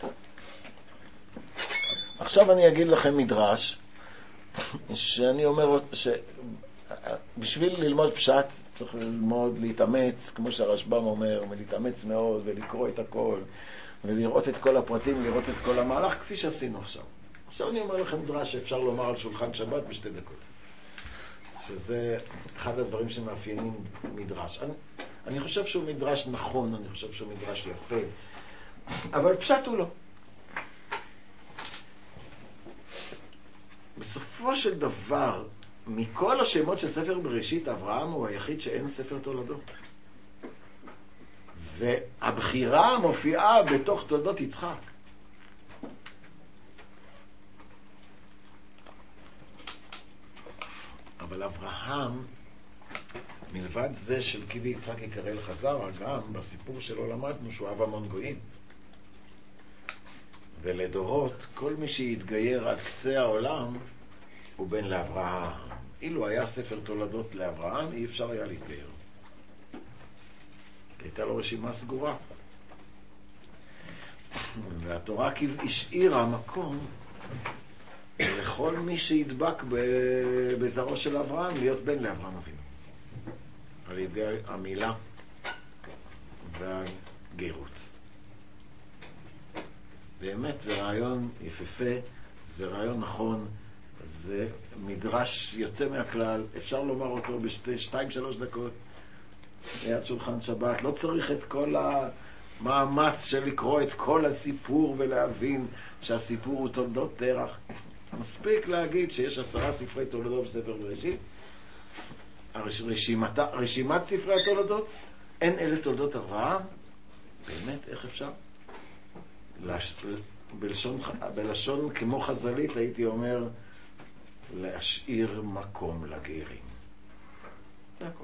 עכשיו אני אגיד לכם מדרש שאני אומר שבשביל ללמוד פשט צריך ללמוד, להתאמץ, כמו שהרשב"ם אומר, ולהתאמץ מאוד ולקרוא את הכל ולראות את כל הפרטים, לראות את כל המהלך כפי שעשינו עכשיו. עכשיו אני אומר לכם דרש שאפשר לומר על שולחן שבת בשתי דקות. שזה אחד הדברים שמאפיינים מדרש. אני חושב שהוא מדרש נכון, אני חושב שהוא מדרש יפה, אבל פשט הוא לא. בסופו של דבר, מכל השמות של ספר בראשית, אברהם הוא היחיד שאין ספר תולדות. והבחירה מופיעה בתוך תולדות יצחק. אבל אברהם, מלבד זה של כי ויצחק יקרא לך זרע, גם בסיפור שלו למדנו שהוא אב המון גויים. ולדורות, כל מי שיתגייר עד קצה העולם הוא בן לאברהם. אילו היה ספר תולדות לאברהם, אי אפשר היה להתגייר. הייתה לו רשימה סגורה. והתורה השאירה מקום לכל מי שידבק בזרעו של אברהם להיות בן לאברהם אבינו. על ידי המילה והגירות. באמת זה רעיון יפהפה, זה רעיון נכון, זה מדרש יוצא מהכלל, אפשר לומר אותו ב2-3 דקות ליד שולחן שבת. לא צריך את כל המאמץ של לקרוא את כל הסיפור ולהבין שהסיפור הוא תולדות תרח. מספיק להגיד שיש 10 ספרי תולדות בספר בראשית. רשימת ספרי התולדות, אין אלה תולדות אברהם. באמת, איך אפשר? בלשון כמו חז"לית הייתי אומר להשאיר מקום לגרים. זה הכל.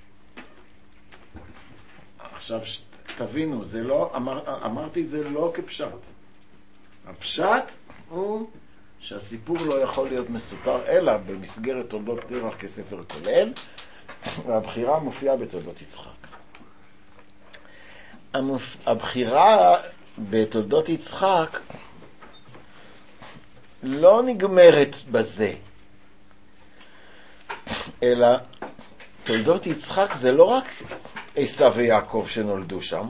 עכשיו תבינו, זה לא, אמרתי את זה לא כפשט. הפשט הוא שהסיפור לא יכול להיות מסופר אלא במסגרת תולדות תרח כספר כולל, והבחירה מופיעה בתולדות יצחק. הבחירה בתולדות יצחק לא נגמרת בזה, אלא תולדות יצחק זה לא רק עשיו ויעקב שנולדו שם,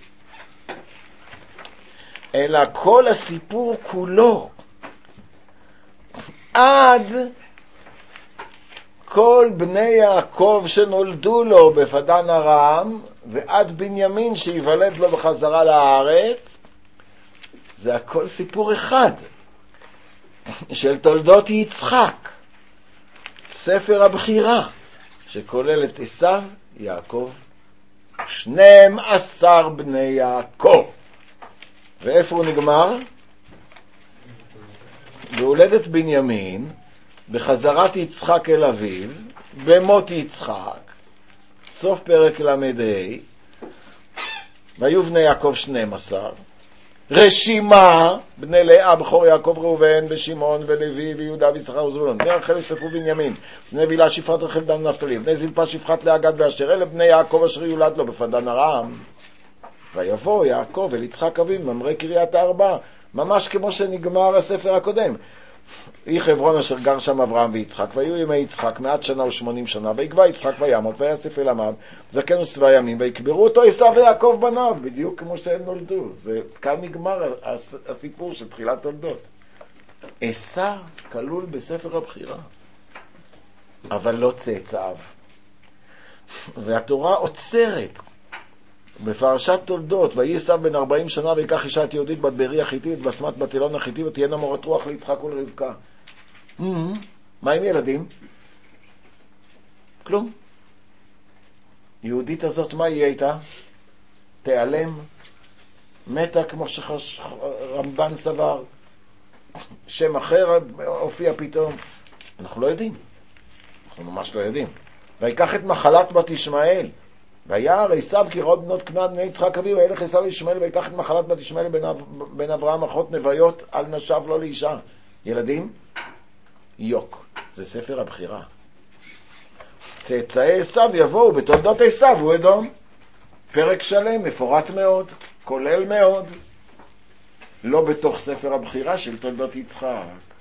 אלא כל הסיפור כולו עד כל בני יעקב שנולדו לו בפדן ארם ועד בנימין שיוולד לו בחזרה לארץ. זה הכל סיפור אחד של תולדות יצחק, ספר הבחירה שכולל את עשיו, יעקב, 12 בני יעקב. ואיפה הוא נגמר? בהולדת בנימין, בחזרת יצחק אל אביו, במות יצחק, סוף פרק למדי, והיו בני יעקב 12, רשימה, בני לאה, בכור יעקב ראובן, ושמעון ולוי ויהודה ויששכר וזבולון, בני רחל יוסף ובנימין, בני בלהה שפחת רחל דן נפתלי, בני זלפה שפחת לאה גד ואשר, אלה בני יעקב אשר יולד לו בפדן ארם. ויבוא יעקב אל יצחק אביו ממרא קריית ארבע, ממש כמו שנגמר הספר הקודם. היא חברון אשר גר שם אברהם ויצחק, והיו ימי יצחק 100 שנה ו80 שנה, ויקבע יצחק וימות ויאסף אל עמיו זקן ושבע ימים, ויקברו אותו עשיו ויעקב בניו, בדיוק כמו שהם נולדו. כאן נגמר הסיפור של תחילת תולדות. עשיו כלול בספר הבחירה, אבל לא צאצאיו. והתורה עוצרת בפרשת תולדות, ויהי עשיו בן 40 שנה ויקח אישה את יהודית בת בארי החיתית בסמת בת אלון החיתי, ותהיינה מורת רוח ליצחק ולרבקה. מה עם ילדים? כלום. יהודית הזאת, מה היא הייתה? תיעלם, מתה כמו שרמב"ן סבר, שם אחר הופיע פתאום. אנחנו לא יודעים, אנחנו ממש לא יודעים. ויקח את מחלת בת ישמעאל, וירא עשיו כי ראות בנות כנען בני יצחק אביו, וילך עשיו ישמעאל ויקח את מחלת בת ישמעאל בן אברהם אחות נוויות על נשב לא לאישה. ילדים? יוק. זה ספר הבחירה. צאצאי עשיו יבואו בתולדות עשיו הוא אדום. פרק שלם, מפורט מאוד, כולל מאוד, לא בתוך ספר הבחירה של תולדות יצחק.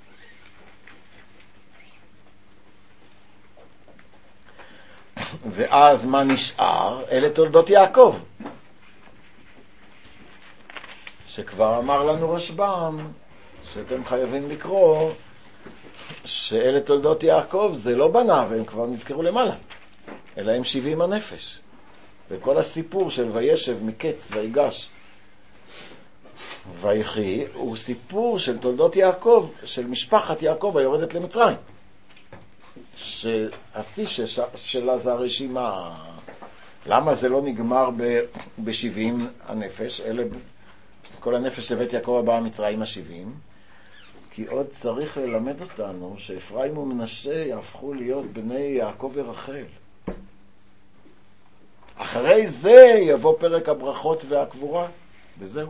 ואז מה נשאר? אלה תולדות יעקב, שכבר אמר לנו רשב"ם שאתם חייבים לקרוא שאלה תולדות יעקב זה לא בניו, הם כבר נזכרו למעלה, אלא הם 70 הנפש. וכל הסיפור של וישב מקץ ויגש ויחי הוא סיפור של תולדות יעקב, של משפחת יעקב היורדת למצרים. שהשיא שלה זה הרשימה. למה זה לא נגמר ב-70 הנפש? אלה כל הנפש שבית יעקב הבאה מצרים ה-70. כי עוד צריך ללמד אותנו שאפרים ומנשה יהפכו להיות בני יעקב ורחל. אחרי זה יבוא פרק הברכות והקבורה, וזהו.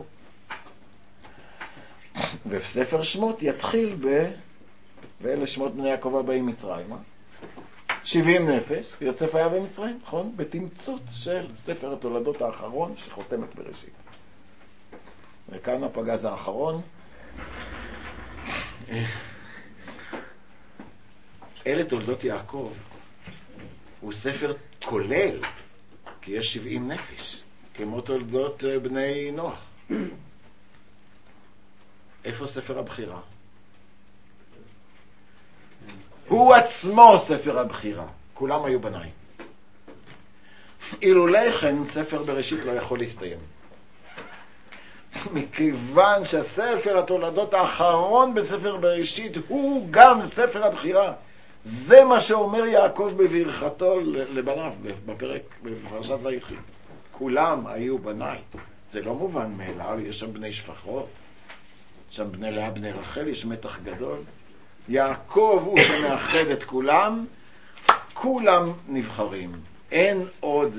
וספר שמות יתחיל ואלה שמות בני יעקב הבאים מצרים. 70 נפש, יוסף היה במצרים, נכון? בתמצות של ספר התולדות האחרון שחותמת בראשית. וכאן הפגז האחרון. אלה תולדות יעקב הוא ספר כולל, כי יש 70 נפש, כמו תולדות בני נוח. איפה ספר הבחירה? הוא עצמו ספר הבחירה, כולם היו בניים. אילולא כן ספר בראשית לא יכול להסתיים. מכיוון שהספר התולדות האחרון בספר בראשית הוא גם ספר הבחירה. זה מה שאומר יעקב בברכתו לבניו בפרק בפרשת ויחי. כולם היו בניי. זה לא מובן מאליו, יש שם בני שפחות, שם בני לאה בני רחל, יש מתח גדול. יעקב הוא שמאחד את כולם, כולם נבחרים. אין עוד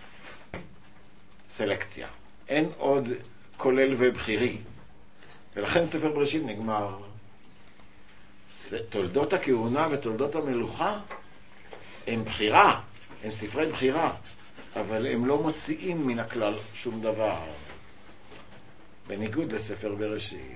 סלקציה, אין עוד כולל ובחירי. ולכן ספר בראשית נגמר. תולדות הכהונה ותולדות המלוכה הם בחירה, הם ספרי בחירה, אבל הם לא מוציאים מן הכלל שום דבר, בניגוד לספר בראשית.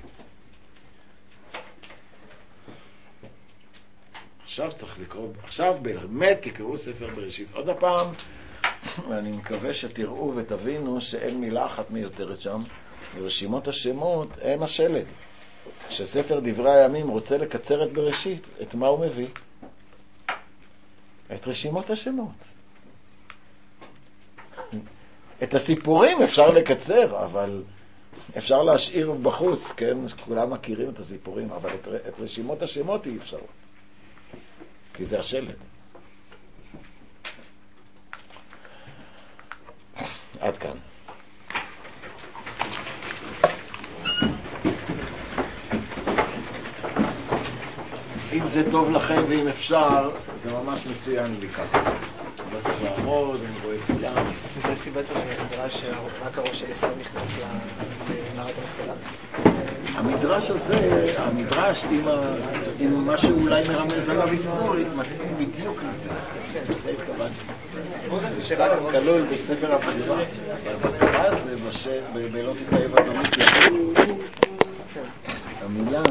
עכשיו צריך לקרוא, עכשיו באמת תקראו ספר בראשית עוד הפעם, ואני מקווה שתראו ותבינו שאין מילה אחת מיותרת שם. ורשימות השמות הם השלד. כשספר דברי הימים רוצה לקצר את בראשית, את מה הוא מביא? את רשימות השמות. את הסיפורים אפשר לקצר, אבל אפשר להשאיר בחוץ, כן? כולם מכירים את הסיפורים, אבל את רשימות השמות אי אפשר. כי זה השלד. עד כאן. אם זה טוב לכם ואם אפשר, זה ממש מצוין לי ככה. לא צריך לעמוד, אני רואה כולם. זה סיבת המדרש רק הראש של עשיו נכנס למערת המכפלה. המדרש הזה, המדרש עם מה שאולי מרמז עליו היסטורית, מתאים בדיוק לזה. זה התכוונתי. כלול בספר הבחירה. הבחירה זה בלא תתאהב אדומית. המילה